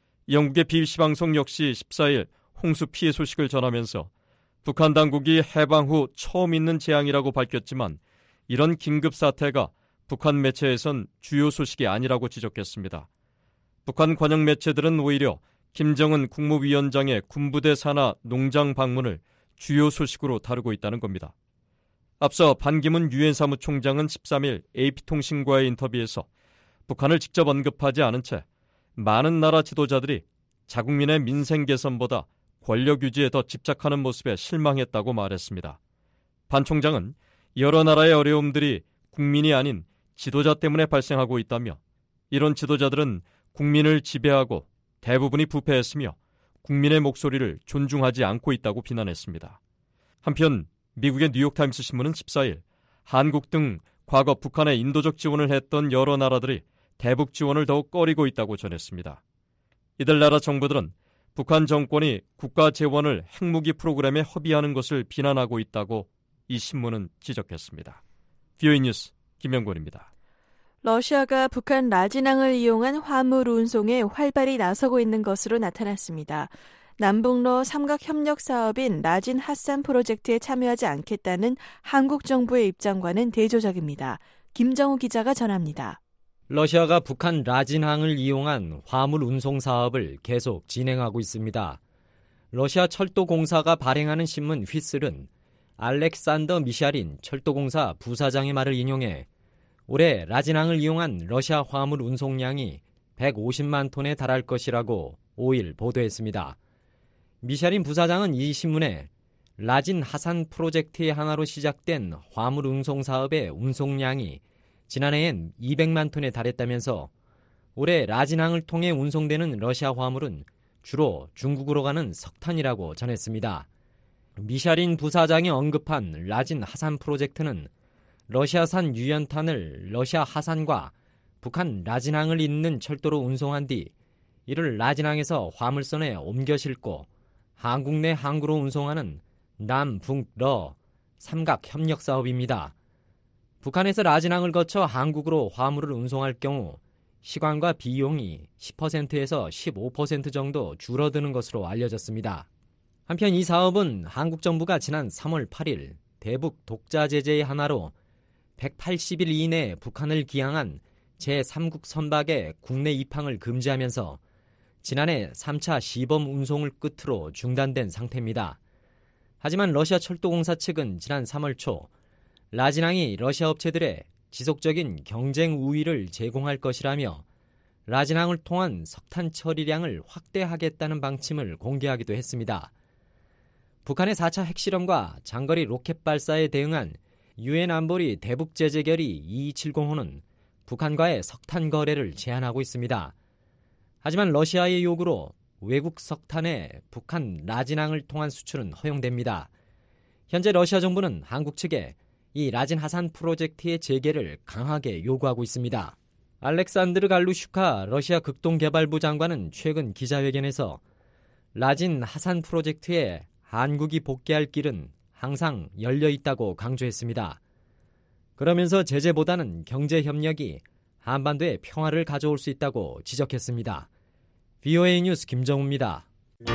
Speaker 6: 영국의 BBC 방송 역시 14일 홍수 피해 소식을 전하면서 북한 당국이 해방 후 처음 있는 재앙이라고 밝혔지만 이런 긴급 사태가 북한 매체에선 주요 소식이 아니라고 지적했습니다. 북한 관영 매체들은 오히려 김정은 국무위원장의 군부대 산하 농장 방문을 주요 소식으로 다루고 있다는 겁니다. 앞서 반기문 유엔 사무총장은 13일 AP통신과의 인터뷰에서 북한을 직접 언급하지 않은 채 많은 나라 지도자들이 자국민의 민생 개선보다 권력 유지에 더 집착하는 모습에 실망했다고 말했습니다. 반 총장은 여러 나라의 어려움들이 국민이 아닌 지도자 때문에 발생하고 있다며 이런 지도자들은 국민을 지배하고 대부분이 부패했으며 국민의 목소리를 존중하지 않고 있다고 비난했습니다. 한편 미국의 뉴욕타임스 신문은 14일 한국 등 과거 북한에 인도적 지원을 했던 여러 나라들이 대북 지원을 더욱 꺼리고 있다고 전했습니다. 이들 나라 정부들은 북한 정권이 국가 재원을 핵무기 프로그램에 허비하는 것을 비난하고 있다고 이 신문은 지적했습니다. BOA 뉴스 김영권입니다.
Speaker 4: 러시아가 북한 라진항을 이용한 화물 운송에 활발히 나서고 있는 것으로 나타났습니다. 남북러 삼각협력 사업인 라진 핫산 프로젝트에 참여하지 않겠다는 한국 정부의 입장과는 대조적입니다. 김정우 기자가 전합니다.
Speaker 13: 러시아가 북한 라진항을 이용한 화물 운송 사업을 계속 진행하고 있습니다. 러시아 철도공사가 발행하는 신문 휘슬은 알렉산더 미샤린 철도공사 부사장의 말을 인용해 올해 라진항을 이용한 러시아 화물 운송량이 150만 톤에 달할 것이라고 5일 보도했습니다. 미샤린 부사장은 이 신문에 라진 하산 프로젝트의 하나로 시작된 화물 운송 사업의 운송량이 지난해엔 200만 톤에 달했다면서 올해 라진항을 통해 운송되는 러시아 화물은 주로 중국으로 가는 석탄이라고 전했습니다. 미샤린 부사장이 언급한 라진 하산 프로젝트는 러시아산 유연탄을 러시아 하산과 북한 라진항을 잇는 철도로 운송한 뒤 이를 라진항에서 화물선에 옮겨 싣고 한국 내 항구로 운송하는 남북러 삼각 협력 사업입니다. 북한에서 라진항을 거쳐 한국으로 화물을 운송할 경우 시간과 비용이 10%에서 15% 정도 줄어드는 것으로 알려졌습니다. 한편 이 사업은 한국 정부가 지난 3월 8일 대북 독자 제재의 하나로 180일 이내에 북한을 기항한 제3국 선박의 국내 입항을 금지하면서 지난해 3차 시범 운송을 끝으로 중단된 상태입니다. 하지만 러시아 철도공사 측은 지난 3월 초 라진항이 러시아 업체들의 지속적인 경쟁 우위를 제공할 것이라며 라진항을 통한 석탄 처리량을 확대하겠다는 방침을 공개하기도 했습니다. 북한의 4차 핵실험과 장거리 로켓 발사에 대응한 유엔 안보리 대북 제재 결의 2270호는 북한과의 석탄 거래를 제한하고 있습니다. 하지만 러시아의 요구로 외국 석탄의 북한 라진항을 통한 수출은 허용됩니다. 현재 러시아 정부는 한국 측에 이 라진 하산 프로젝트의 재개를 강하게 요구하고 있습니다. 알렉산드르 갈루슈카 러시아 극동개발부 장관은 최근 기자회견에서 라진 하산 프로젝트에 한국이 복귀할 길은 항상 열려 있다고 강조했습니다. 그러면서 제재보다는 경제협력이 한반도에 평화를 가져올 수 있다고 지적했습니다. VOA 뉴스 김정우입니다.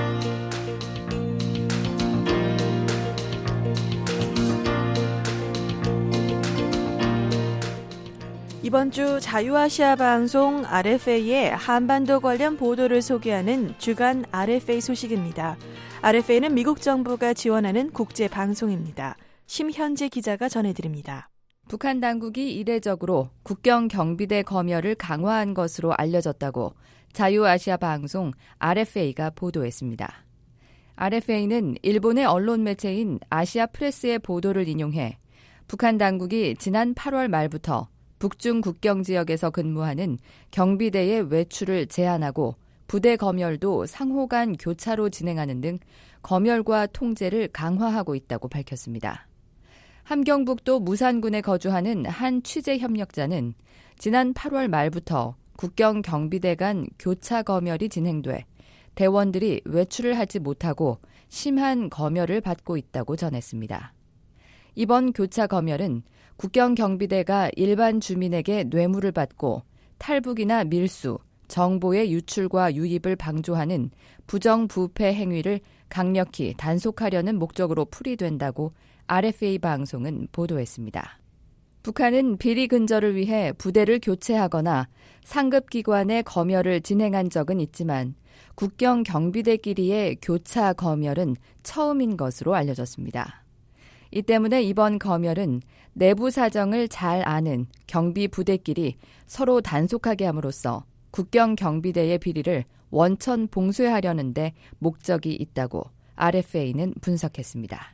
Speaker 4: 이번 주 자유아시아 방송 RFA의 한반도 관련 보도를 소개하는 주간 RFA 소식입니다. RFA는 미국 정부가 지원하는 국제 방송입니다. 심현지 기자가 전해드립니다.
Speaker 16: 북한 당국이 이례적으로 국경 경비대 검열을 강화한 것으로 알려졌다고 자유아시아 방송 RFA가 보도했습니다. RFA는 일본의 언론 매체인 아시아 프레스의 보도를 인용해 북한 당국이 지난 8월 말부터 북중 국경 지역에서 근무하는 경비대의 외출을 제한하고 부대 검열도 상호 간 교차로 진행하는 등 검열과 통제를 강화하고 있다고 밝혔습니다. 함경북도 무산군에 거주하는 한 취재 협력자는 지난 8월 말부터 국경 경비대 간 교차 검열이 진행돼 대원들이 외출을 하지 못하고 심한 검열을 받고 있다고 전했습니다. 이번 교차 검열은 국경 경비대가 일반 주민에게 뇌물을 받고 탈북이나 밀수, 정보의 유출과 유입을 방조하는 부정부패 행위를 강력히 단속하려는 목적으로 풀이된다고 RFA 방송은 보도했습니다. 북한은 비리 근절을 위해 부대를 교체하거나 상급기관의 검열을 진행한 적은 있지만 국경 경비대끼리의 교차 검열은 처음인 것으로 알려졌습니다. 이 때문에 이번 검열은 내부 사정을 잘 아는 경비 부대끼리 서로 단속하게 함으로써 국경 경비대의 비리를 원천 봉쇄하려는 데 목적이 있다고 RFA는 분석했습니다.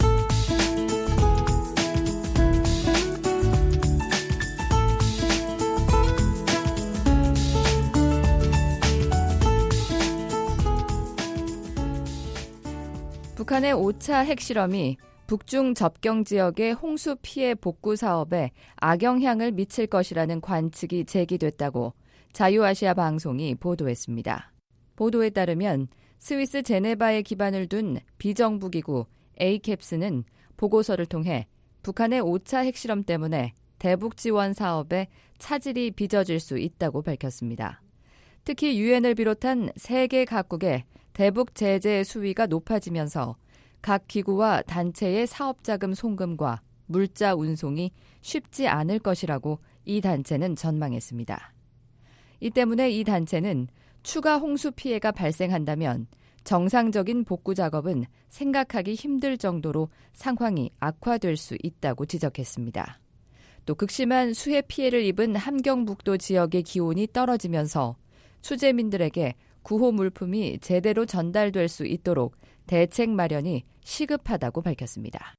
Speaker 16: 북한의 5차 핵실험이 북중 접경 지역의 홍수 피해 복구 사업에 악영향을 미칠 것이라는 관측이 제기됐다고 자유아시아 방송이 보도했습니다. 보도에 따르면 스위스 제네바에 기반을 둔 비정부기구 ACAPS는 보고서를 통해 북한의 5차 핵실험 때문에 대북 지원 사업에 차질이 빚어질 수 있다고 밝혔습니다. 특히 유엔을 비롯한 세계 각국의 대북 제재 수위가 높아지면서 각 기구와 단체의 사업자금 송금과 물자 운송이 쉽지 않을 것이라고 이 단체는 전망했습니다. 이 때문에 이 단체는 추가 홍수 피해가 발생한다면 정상적인 복구 작업은 생각하기 힘들 정도로 상황이 악화될 수 있다고 지적했습니다. 또 극심한 수해 피해를 입은 함경북도 지역의 기온이 떨어지면서 수재민들에게 구호 물품이 제대로 전달될 수 있도록 대책 마련이 시급하다고 밝혔습니다.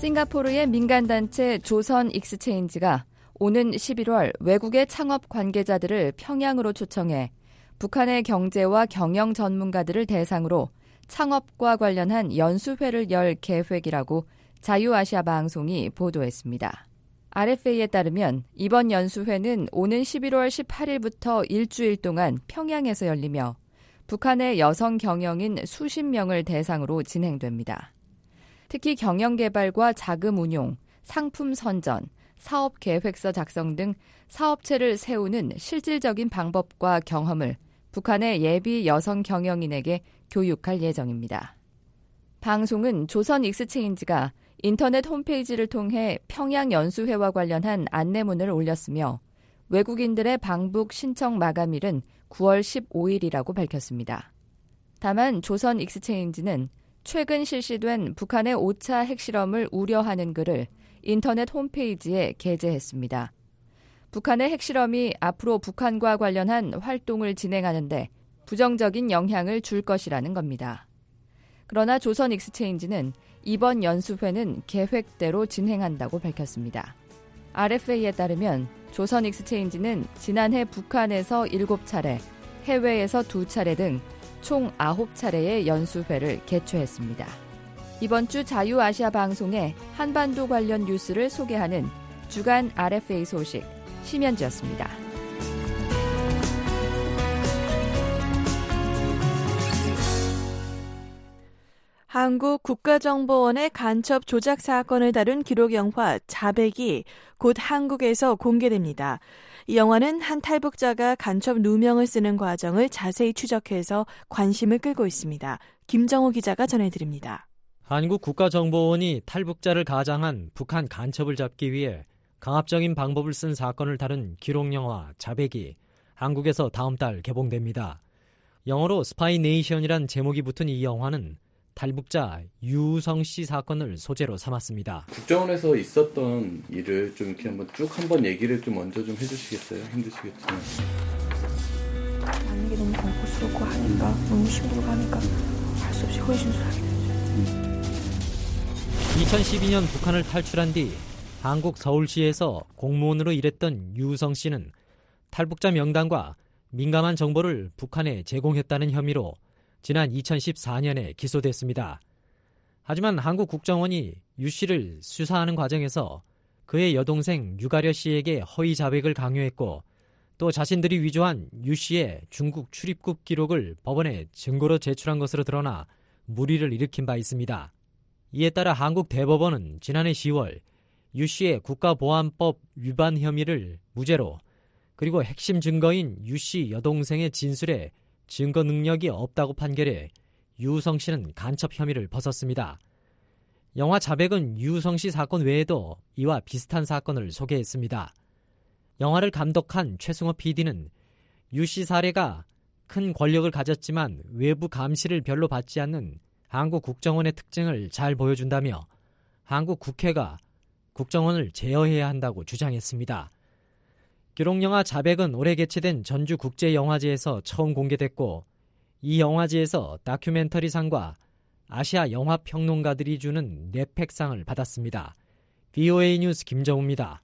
Speaker 16: 싱가포르의 민간단체 조선 익스체인지가 오는 11월 외국의 창업 관계자들을 평양으로 초청해 북한의 경제와 경영 전문가들을 대상으로 창업과 관련한 연수회를 열 계획이라고 자유아시아 방송이 보도했습니다. RFA에 따르면 이번 연수회는 오는 11월 18일부터 일주일 동안 평양에서 열리며 북한의 여성 경영인 수십 명을 대상으로 진행됩니다. 특히 경영개발과 자금 운용, 상품 선전, 사업 계획서 작성 등 사업체를 세우는 실질적인 방법과 경험을 북한의 예비 여성 경영인에게 교육할 예정입니다. 방송은 조선 익스체인지가 인터넷 홈페이지를 통해 평양 연수회와 관련한 안내문을 올렸으며 외국인들의 방북 신청 마감일은 9월 15일이라고 밝혔습니다. 다만 조선 익스체인지는 최근 실시된 북한의 5차 핵실험을 우려하는 글을 인터넷 홈페이지에 게재했습니다. 북한의 핵실험이 앞으로 북한과 관련한 활동을 진행하는데 부정적인 영향을 줄 것이라는 겁니다. 그러나 조선 익스체인지는 이번 연수회는 계획대로 진행한다고 밝혔습니다. RFA에 따르면 조선 익스체인지는 지난해 북한에서 7차례, 해외에서 2차례 등 총 9차례의 연수회를 개최했습니다. 이번 주 자유아시아 방송에 한반도 관련 뉴스를 소개하는 주간 RFA 소식, 심현지였습니다.
Speaker 4: 한국 국가정보원의 간첩 조작 사건을 다룬 기록 영화 자백이 곧 한국에서 공개됩니다. 이 영화는 한 탈북자가 간첩 누명을 쓰는 과정을 자세히 추적해서 관심을 끌고 있습니다. 김정호 기자가 전해드립니다.
Speaker 13: 한국 국가정보원이 탈북자를 가장한 북한 간첩을 잡기 위해 강압적인 방법을 쓴 사건을 다룬 기록 영화 자백이 한국에서 다음 달 개봉됩니다. 영어로 스파이 네이션이란 제목이 붙은 이 영화는 탈북자 유우성 씨 사건을 소재로 삼았습니다.
Speaker 17: 국정원에서 있었던 일을 좀 이렇게 한번 얘기를 좀 먼저 좀 해주시겠어요? 힘드시겠지만.
Speaker 18: 하는 게 너무 공포스럽고 하니까 너무 힘들고 하니까 할 수 없이 혼신술하게 되죠.
Speaker 13: 2012년 북한을 탈출한 뒤 한국 서울시에서 공무원으로 일했던 유우성 씨는 탈북자 명단과 민감한 정보를 북한에 제공했다는 혐의로 지난 2014년에 기소됐습니다. 하지만 한국 국정원이 유 씨를 수사하는 과정에서 그의 여동생 유가려 씨에게 허위 자백을 강요했고 또 자신들이 위조한 유 씨의 중국 출입국 기록을 법원에 증거로 제출한 것으로 드러나 물의를 일으킨 바 있습니다. 이에 따라 한국 대법원은 지난해 10월 유 씨의 국가보안법 위반 혐의를 무죄로 그리고 핵심 증거인 유 씨 여동생의 진술에 증거 능력이 없다고 판결해 유우성 씨는 간첩 혐의를 벗었습니다. 영화 자백은 유우성 씨 사건 외에도 이와 비슷한 사건을 소개했습니다. 영화를 감독한 최승호 PD는 유 씨 사례가 큰 권력을 가졌지만 외부 감시를 별로 받지 않는 한국 국정원의 특징을 잘 보여준다며 한국 국회가 국정원을 제어해야 한다고 주장했습니다. 기록영화 자백은 올해 개최된 전주국제영화제에서 처음 공개됐고 이 영화제에서 다큐멘터리상과 아시아 영화평론가들이 주는 넷팩상을 받았습니다. VOA 뉴스 김정우입니다.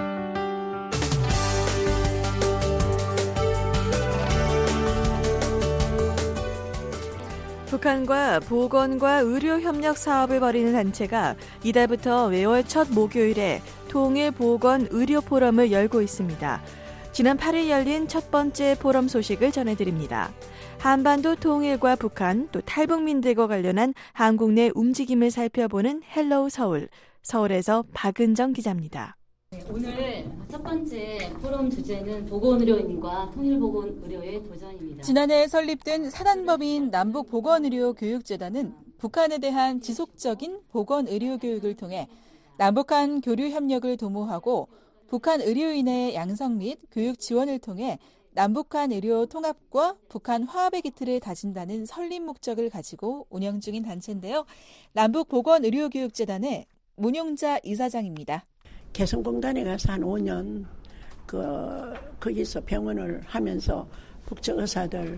Speaker 4: 북한과 보건과 의료협력 사업을 벌이는 단체가 이달부터 매월 첫 목요일에 통일보건의료포럼을 열고 있습니다. 지난 8일 열린 첫 번째 포럼 소식을 전해드립니다. 한반도 통일과 북한 또 탈북민들과 관련한 한국 내 움직임을 살펴보는 헬로우 서울, 서울에서 박은정 기자입니다.
Speaker 19: 오늘 첫 번째 포럼 주제는 보건의료인과 통일보건의료의 도전입니다.
Speaker 20: 지난해 설립된 사단법인 남북보건의료교육재단은 북한에 대한 지속적인 보건의료교육을 통해 남북한 교류 협력을 도모하고 북한 의료인의 양성 및 교육 지원을 통해 남북한 의료 통합과 북한 화합의 기틀을 다진다는 설립 목적을 가지고 운영 중인 단체인데요. 남북보건의료교육재단의 문용자 이사장입니다.
Speaker 21: 개성공단에 가서 한 5년 거기서 병원을 하면서 국적 의사들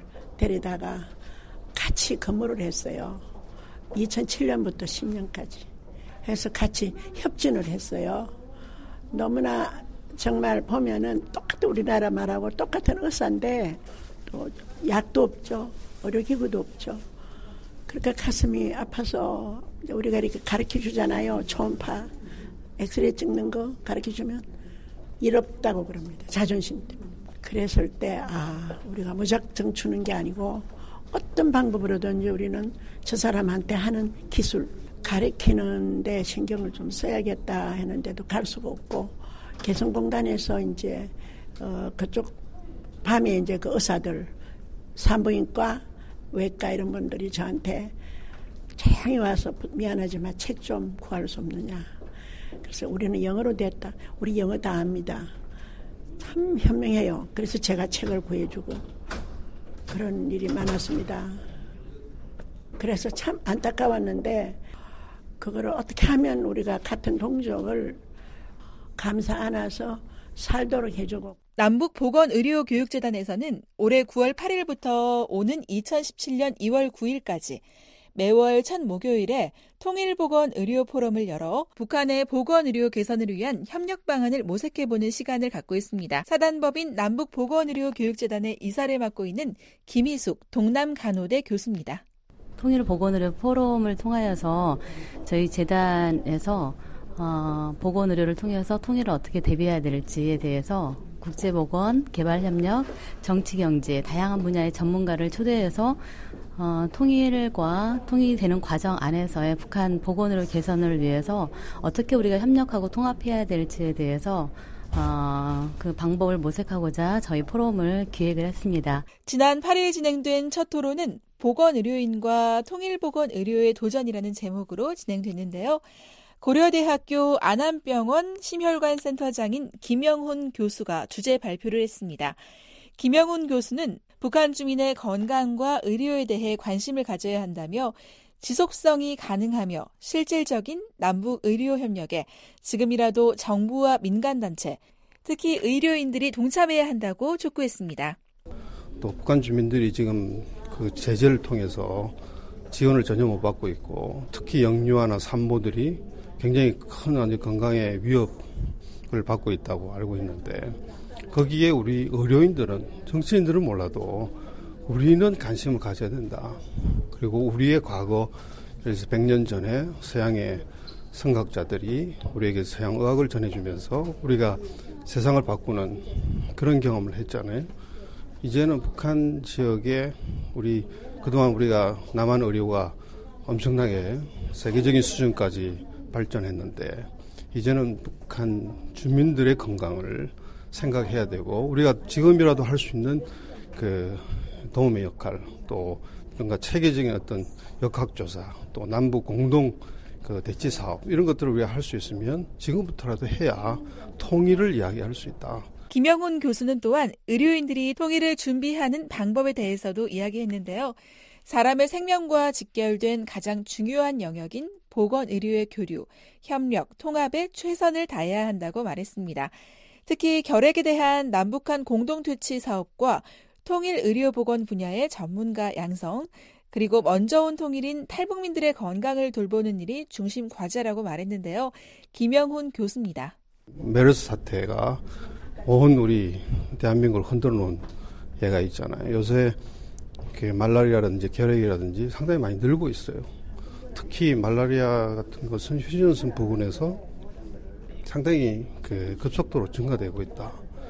Speaker 21: 데리다가 같이 근무를 했어요. 2007년부터 10년까지. 해서 같이 협진을 했어요. 너무나 정말 보면은 똑같은 우리나라 말하고 똑같은 의사인데 또 약도 없죠. 의료기구도 없죠. 그러니까 가슴이 아파서 우리가 이렇게 가르쳐 주잖아요. 초음파, 엑스레이 찍는 거 가르쳐 주면 일 없다고 그럽니다. 자존심 때문에. 그랬을 때 우리가 무작정 주는 게 아니고 어떤 방법으로든지 우리는 저 사람한테 하는 기술 가르치는 데 신경을 좀 써야겠다 했는데도 갈 수가 없고 개성공단에서 이제 그쪽 밤에 이제 그 의사들 산부인과 외과 이런 분들이 저한테 조용히 와서 미안하지만 책 좀 구할 수 없느냐. 그래서 우리는 영어로 됐다. 우리 영어 다 압니다. 참 현명해요. 그래서 제가 책을 구해주고 그런 일이 많았습니다. 그래서 참 안타까웠는데 그거를 어떻게 하면 우리가 같은 동족을 감사 안아서 살도록 해주고.
Speaker 20: 남북보건의료교육재단에서는 올해 9월 8일부터 오는 2017년 2월 9일까지 매월 첫 목요일에 통일보건의료포럼을 열어 북한의 보건의료 개선을 위한 협력 방안을 모색해보는 시간을 갖고 있습니다. 사단법인 남북보건의료교육재단의 이사를 맡고 있는 김희숙 동남간호대 교수입니다.
Speaker 19: 통일보건의료 포럼을 통하여서 저희 재단에서 보건의료를 통해서 통일을 어떻게 대비해야 될지에 대해서 국제보건, 개발협력, 정치경제 다양한 분야의 전문가를 초대해서 통일과 통일이 되는 과정 안에서의 북한 보건의료 개선을 위해서 어떻게 우리가 협력하고 통합해야 될지에 대해서 그 방법을 모색하고자 저희 포럼을 기획을 했습니다.
Speaker 20: 지난 8일 진행된 첫 토론은 보건의료인과 통일보건의료의 도전이라는 제목으로 진행됐는데요. 고려대학교 안암병원 심혈관센터장인 김영훈 교수가 주제 발표를 했습니다. 김영훈 교수는 북한 주민의 건강과 의료에 대해 관심을 가져야 한다며 지속성이 가능하며 실질적인 남북 의료 협력에 지금이라도 정부와 민간단체, 특히 의료인들이 동참해야 한다고 촉구했습니다.
Speaker 1: 또 북한 주민들이 지금 그 제재를 통해서 지원을 전혀 못 받고 있고 특히 영유아나 산모들이 굉장히 큰 건강에 위협을 받고 있다고 알고 있는데 거기에 우리 의료인들은 정치인들은 몰라도 우리는 관심을 가져야 된다. 그리고 우리의 과거 그래서 100년 전에 서양의 선각자들이 우리에게 서양 의학을 전해주면서 우리가 세상을 바꾸는 그런 경험을 했잖아요. 이제는 북한 지역에 그동안 우리가 남한 의료가 엄청나게 세계적인 수준까지 발전했는데 이제는 북한 주민들의 건강을 생각해야 되고 우리가 지금이라도 할 수 있는 그 도움의 역할 또 뭔가 체계적인 어떤 역학조사 또 남북 공동 그 대치 사업 이런 것들을 우리가 할 수 있으면 지금부터라도 해야 통일을 이야기할 수 있다.
Speaker 20: 김영훈 교수는 또한 의료인들이 통일을 준비하는 방법에 대해서도 이야기했는데요. 사람의 생명과 직결된 가장 중요한 영역인 보건의료의 교류, 협력, 통합에 최선을 다해야 한다고 말했습니다. 특히 결핵에 대한 남북한 공동퇴치 사업과 통일의료보건 분야의 전문가 양성, 그리고 먼저 온 통일인 탈북민들의 건강을 돌보는 일이 중심 과제라고 말했는데요. 김영훈 교수입니다.
Speaker 1: 메르스 사태가 온 우리 대한민국을 흔들어 놓은 예가 있잖아요. 요새 말라리아라든지 결핵이라든지 상당히 많이 늘고 있어요. 특히 말라리아 같은 것은 휴전선 부근에서 상당히 급속도로 증가되고 있다.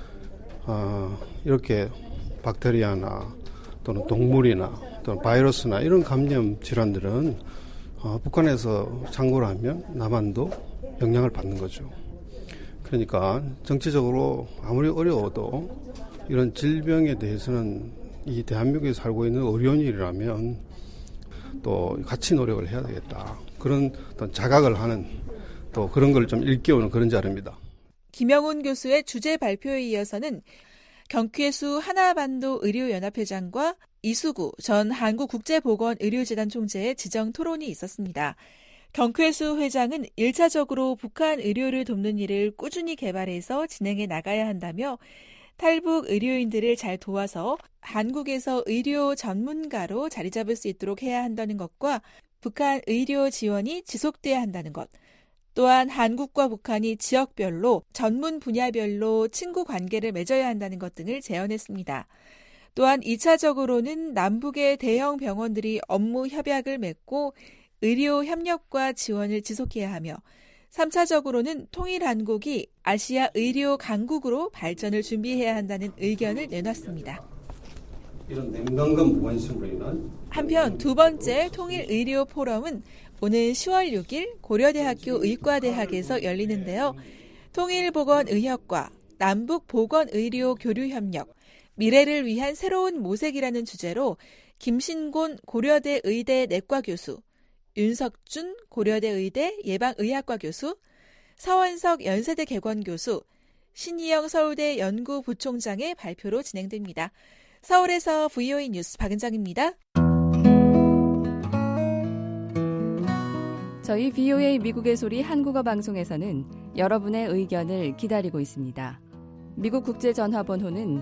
Speaker 1: 이렇게 박테리아나 또는 동물이나 또는 바이러스나 이런 감염 질환들은 북한에서 창궐을 하면 남한도 영향을 받는 거죠. 그러니까 정치적으로 아무리 어려워도 이런 질병에 대해서는 이 대한민국에 살고 있는 의료인이라면 또 같이 노력을 해야 되겠다. 그런 어떤 자각을 하는 또 그런 걸 좀 일깨우는 그런 자리입니다.
Speaker 20: 김영훈 교수의 주제 발표에 이어서는 경쾌수 하나반도 의료연합회장과 이수구 전 한국국제보건의료재단 총재의 지정 토론이 있었습니다. 경쾌수 회장은 1차적으로 북한 의료를 돕는 일을 꾸준히 개발해서 진행해 나가야 한다며 탈북 의료인들을 잘 도와서 한국에서 의료 전문가로 자리 잡을 수 있도록 해야 한다는 것과 북한 의료 지원이 지속돼야 한다는 것, 또한 한국과 북한이 지역별로 전문 분야별로 친구 관계를 맺어야 한다는 것 등을 제언했습니다. 또한 2차적으로는 남북의 대형 병원들이 업무 협약을 맺고 의료 협력과 지원을 지속해야 하며 3차적으로는 통일 한국이 아시아 의료 강국으로 발전을 준비해야 한다는 의견을 내놨습니다.
Speaker 1: 이런 냉방과 무관심으로 인한
Speaker 20: 한편 두 번째 통일 의료 포럼은 오는 10월 6일 고려대학교 의과대학에서 열리는데요. 통일보건의학과, 남북보건의료 교류협력, 미래를 위한 새로운 모색이라는 주제로 김신곤 고려대 의대 내과 교수, 윤석준 고려대 의대 예방의학과 교수, 서원석 연세대 개건 교수, 신희영 서울대 연구부총장의 발표로 진행됩니다. 서울에서 VOA 뉴스 박은정입니다.
Speaker 16: 저희 VOA 미국의 소리 한국어 방송에서는 여러분의 의견을 기다리고 있습니다. 미국 국제전화번호는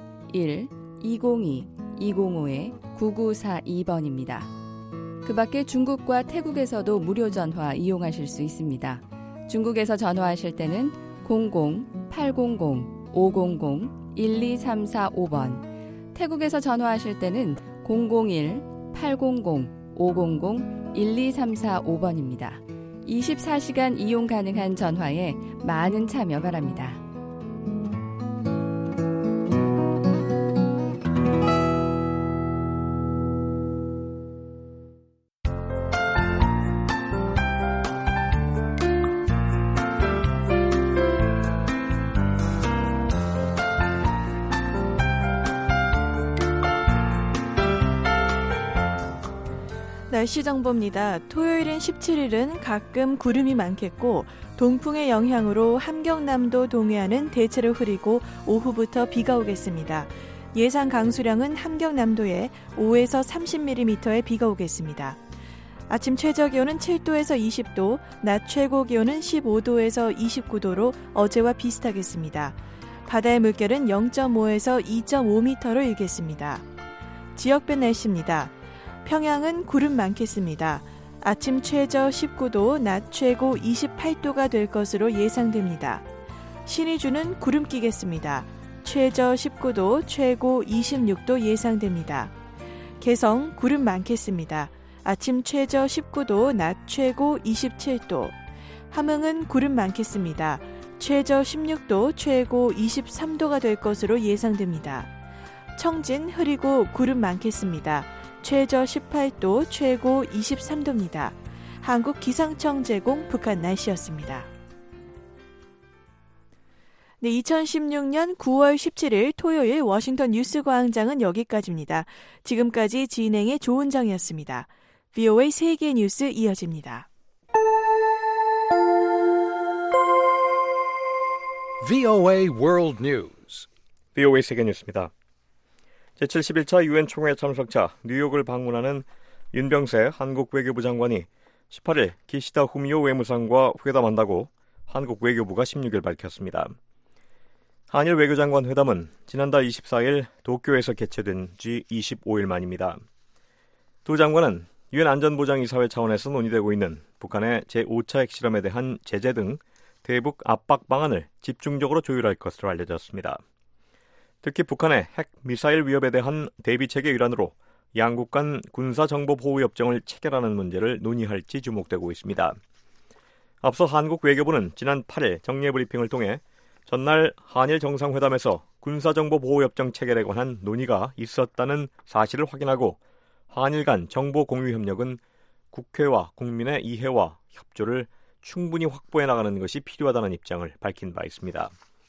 Speaker 16: 1-202-205-9942번입니다. 그 밖에 중국과 태국에서도 무료 전화 이용하실 수 있습니다. 중국에서 전화하실 때는 00-800-500-12345번, 태국에서 전화하실 때는 001-800-500-12345번입니다. 24시간 이용 가능한 전화에 많은 참여 바랍니다.
Speaker 4: 날씨 정보입니다. 토요일인 17일은 가끔 구름이 많겠고 동풍의 영향으로 함경남도 동해안은 대체로 흐리고 오후부터 비가 오겠습니다. 예상 강수량은 함경남도에 5에서 30mm의 비가 오겠습니다. 아침 최저기온은 7도에서 20도, 낮 최고기온은 15도에서 29도로 어제와 비슷하겠습니다. 바다의 물결은 0.5에서 2.5m로 일겠습니다. 지역별 날씨입니다. 평양은 구름 많겠습니다. 아침 최저 19도, 낮 최고 28도가 될 것으로 예상됩니다. 신의주는 구름 끼겠습니다. 최저 19도, 최고 26도 예상됩니다. 개성 구름 많겠습니다. 아침 최저 19도, 낮 최고 27도. 함흥은 구름 많겠습니다. 최저 16도, 최고 23도가 될 것으로 예상됩니다. 청진 흐리고 구름 많겠습니다. 최저 18도, 최고 23도입니다. 한국 기상청 제공 북한 날씨였습니다. 네, 2016년 9월 17일 토요일 워싱턴 뉴스광장은 여기까지입니다. 지금까지 진행의 조은정이었습니다. VOA 세계 뉴스 이어집니다.
Speaker 7: VOA World News.
Speaker 2: VOA 세계 뉴스입니다. 제71차 유엔 총회 참석차 뉴욕을 방문하는 윤병세 한국 외교부 장관이 18일 기시다 후미오 외무상과 회담한다고 한국 외교부가 16일 밝혔습니다. 한일 외교장관 회담은 지난달 24일 도쿄에서 개최된 지 25일 만입니다. 두 장관은 유엔 안전보장이사회 차원에서 논의되고 있는 북한의 제5차 핵실험에 대한 제재 등 대북 압박 방안을 집중적으로 조율할 것으로 알려졌습니다. 특히 북한의 핵 미사일 위협에 대한 대비체계 일환으로 양국 간 군사정보보호협정을 체결하는 문제를 논의할지 주목되고 있습니다. 앞서 한국 외교부는 지난 8일 정례브리핑을 통해 전날 한일 정상회담에서 군사정보보호협정 체결에 관한 논의가 있었다는 사실을 확인하고 한일 간 정보 공유 협력은 국회와 국민의 이해와 협조를 충분히 확보해 나가는 것이 필요하다는 입장을 밝힌 바 있습니다.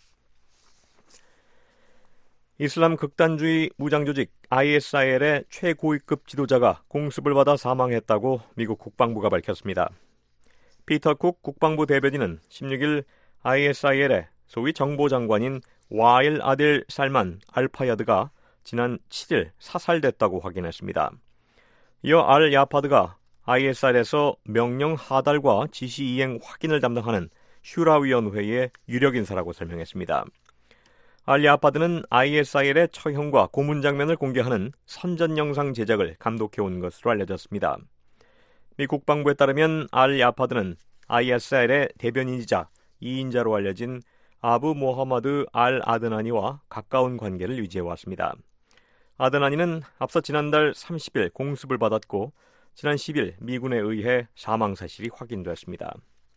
Speaker 2: 이슬람 극단주의 무장조직 ISIL의 최고위급 지도자가 공습을 받아 사망했다고 미국 국방부가 밝혔습니다. 피터 쿡 국방부 대변인은 16일 ISIL의 소위 정보장관인 와일 아딜 살만 알파야드가 지난 7일 사살됐다고 확인했습니다. 이어 알 야파드가 ISIL에서 명령 하달과 지시 이행 확인을 담당하는 슈라위원회의 유력 인사라고 설명했습니다. 알 야파드는 ISIL의 처형과 고문 장면을 공개하는 선전 영상 제작을 감독해온 것으로 알려졌습니다. 미 국방부에 따르면 알 야파드는 ISL의 대변인이자 2인자로 알려진 아부 모하마드 알 아드나니와 가까운 관계를 유지해왔습니다. 아드나니는 앞서 지난달 30일 공습을 받았고 지난 10일 미군에 의해 사망 사실이 확인됐습니다.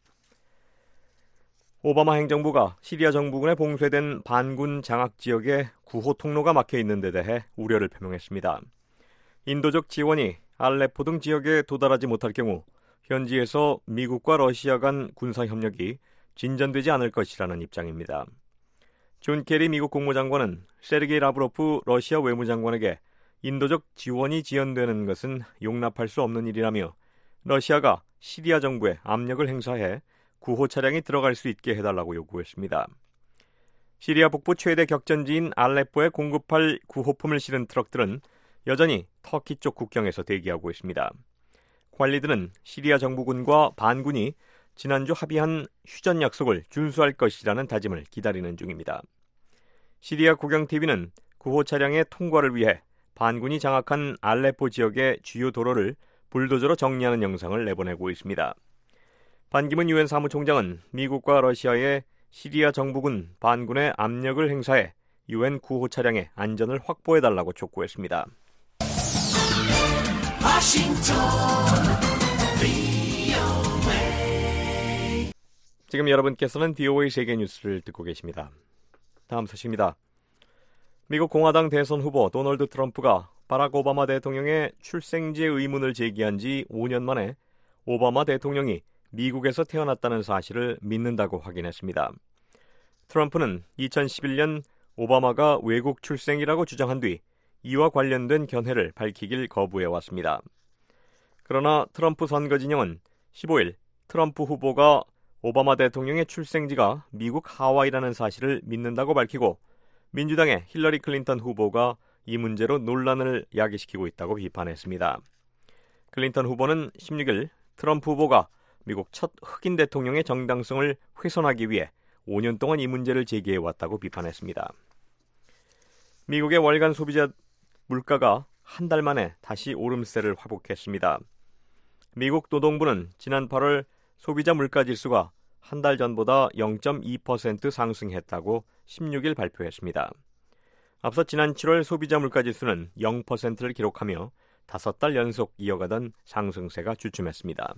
Speaker 2: 오바마 행정부가 시리아 정부군에 봉쇄된 반군 장악 지역에 구호 통로가 막혀 있는 데 대해 우려를 표명했습니다. 인도적 지원이 알레포 등 지역에 도달하지 못할 경우 현지에서 미국과 러시아 간 군사 협력이 진전되지 않을 것이라는 입장입니다. 존 케리 미국 국무장관은 세르게이 라브로프 러시아 외무장관에게 인도적 지원이 지연되는 것은 용납할 수 없는 일이라며 러시아가 시리아 정부에 압력을 행사해 구호 차량이 들어갈 수 있게 해달라고 요구했습니다. 시리아 북부 최대 격전지인 알레포에 공급할 구호품을 실은 트럭들은 여전히 터키 쪽 국경에서 대기하고 있습니다. 관리들은 시리아 정부군과 반군이 지난주 합의한 휴전 약속을 준수할 것이라는 다짐을 기다리는 중입니다. 시리아 국영TV는 구호 차량의 통과를 위해 반군이 장악한 알레포 지역의 주요 도로를 불도저로 정리하는 영상을 내보내고 있습니다. 반기문 유엔 사무총장은 미국과 러시아의 시리아 정부군 반군의 압력을 행사해 유엔 구호 차량의 안전을 확보해달라고 촉구했습니다. 지금 여러분께서는 VOA 세계 뉴스를 듣고 계십니다. 다음 소식입니다. 미국 공화당 대선 후보 도널드 트럼프가 바락 오바마 대통령의 출생지의 의문을 제기한 지 5년 만에 오바마 대통령이 미국에서 태어났다는 사실을 믿는다고 확인했습니다. 트럼프는 2011년 오바마가 외국 출생이라고 주장한 뒤 이와 관련된 견해를 밝히길 거부해왔습니다. 그러나 트럼프 선거 진영은 15일 트럼프 후보가 오바마 대통령의 출생지가 미국 하와이라는 사실을 믿는다고 밝히고 민주당의 힐러리 클린턴 후보가 이 문제로 논란을 야기시키고 있다고 비판했습니다. 클린턴 후보는 16일 트럼프 후보가 미국 첫 흑인 대통령의 정당성을 훼손하기 위해 5년 동안 이 문제를 제기해왔다고 비판했습니다. 미국의 월간 소비자 물가가 한 달 만에 다시 오름세를 회복했습니다. 미국 노동부는 지난 8월 소비자 물가지수가 한 달 전보다 0.2% 상승했다고 16일 발표했습니다. 앞서 지난 7월 소비자 물가지수는 0%를 기록하며 5달 연속 이어가던 상승세가 주춤했습니다.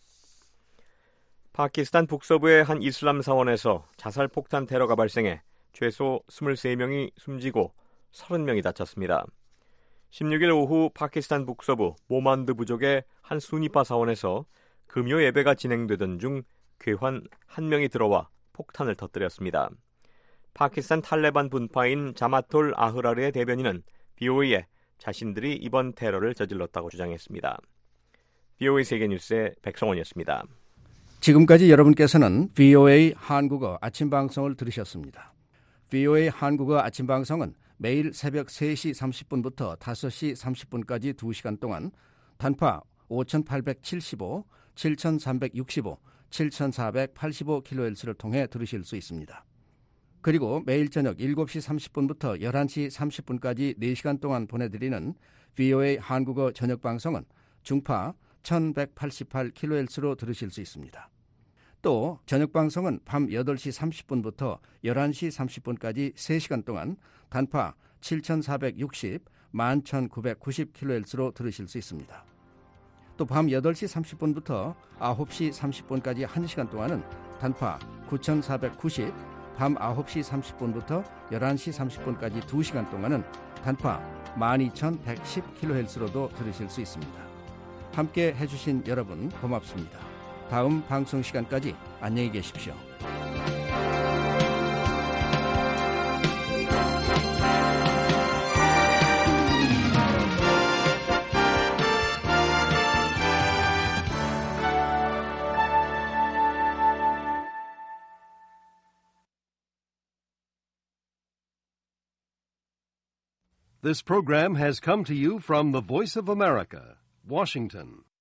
Speaker 2: 파키스탄 북서부의 한 이슬람 사원에서 자살 폭탄 테러가 발생해 최소 23명이 숨지고 30명이 다쳤습니다. 16일 오후 파키스탄 북서부 모만드 부족의 한 수니파 사원에서 금요 예배가 진행되던 중 괴환 1명이 들어와 폭탄을 터뜨렸습니다. 파키스탄 탈레반 분파인 자마톨 아흐라르의 대변인은 VOA에 자신들이 이번 테러를 저질렀다고 주장했습니다. VOA 세계뉴스의 백성원이었습니다.
Speaker 5: 지금까지 여러분께서는 VOA 한국어 아침방송을 들으셨습니다. VOA 한국어 아침방송은 매일 새벽 3시 30분부터 5시 30분까지 2시간 동안 단파 5875, 7365, 7485kHz를 통해 들으실 수 있습니다. 그리고 매일 저녁 7시 30분부터 11시 30분까지 4시간 동안 보내드리는 VOA 한국어 저녁방송은 중파 1188kHz로 들으실 수 있습니다. 또 저녁방송은 밤 8시 30분부터 11시 30분까지 3시간 동안 단파 7460, 11990kHz로 들으실 수 있습니다. 또 밤 8시 30분부터 9시 30분까지 1시간 동안은 단파 9490, 밤 9시 30분부터 11시 30분까지 2시간 동안은 단파 12110kHz로도 들으실 수 있습니다. 함께 해주신 여러분 고맙습니다. 다음 방송 시간까지 안녕히 계십시오.
Speaker 22: This program has come to you from the Voice of America, Washington.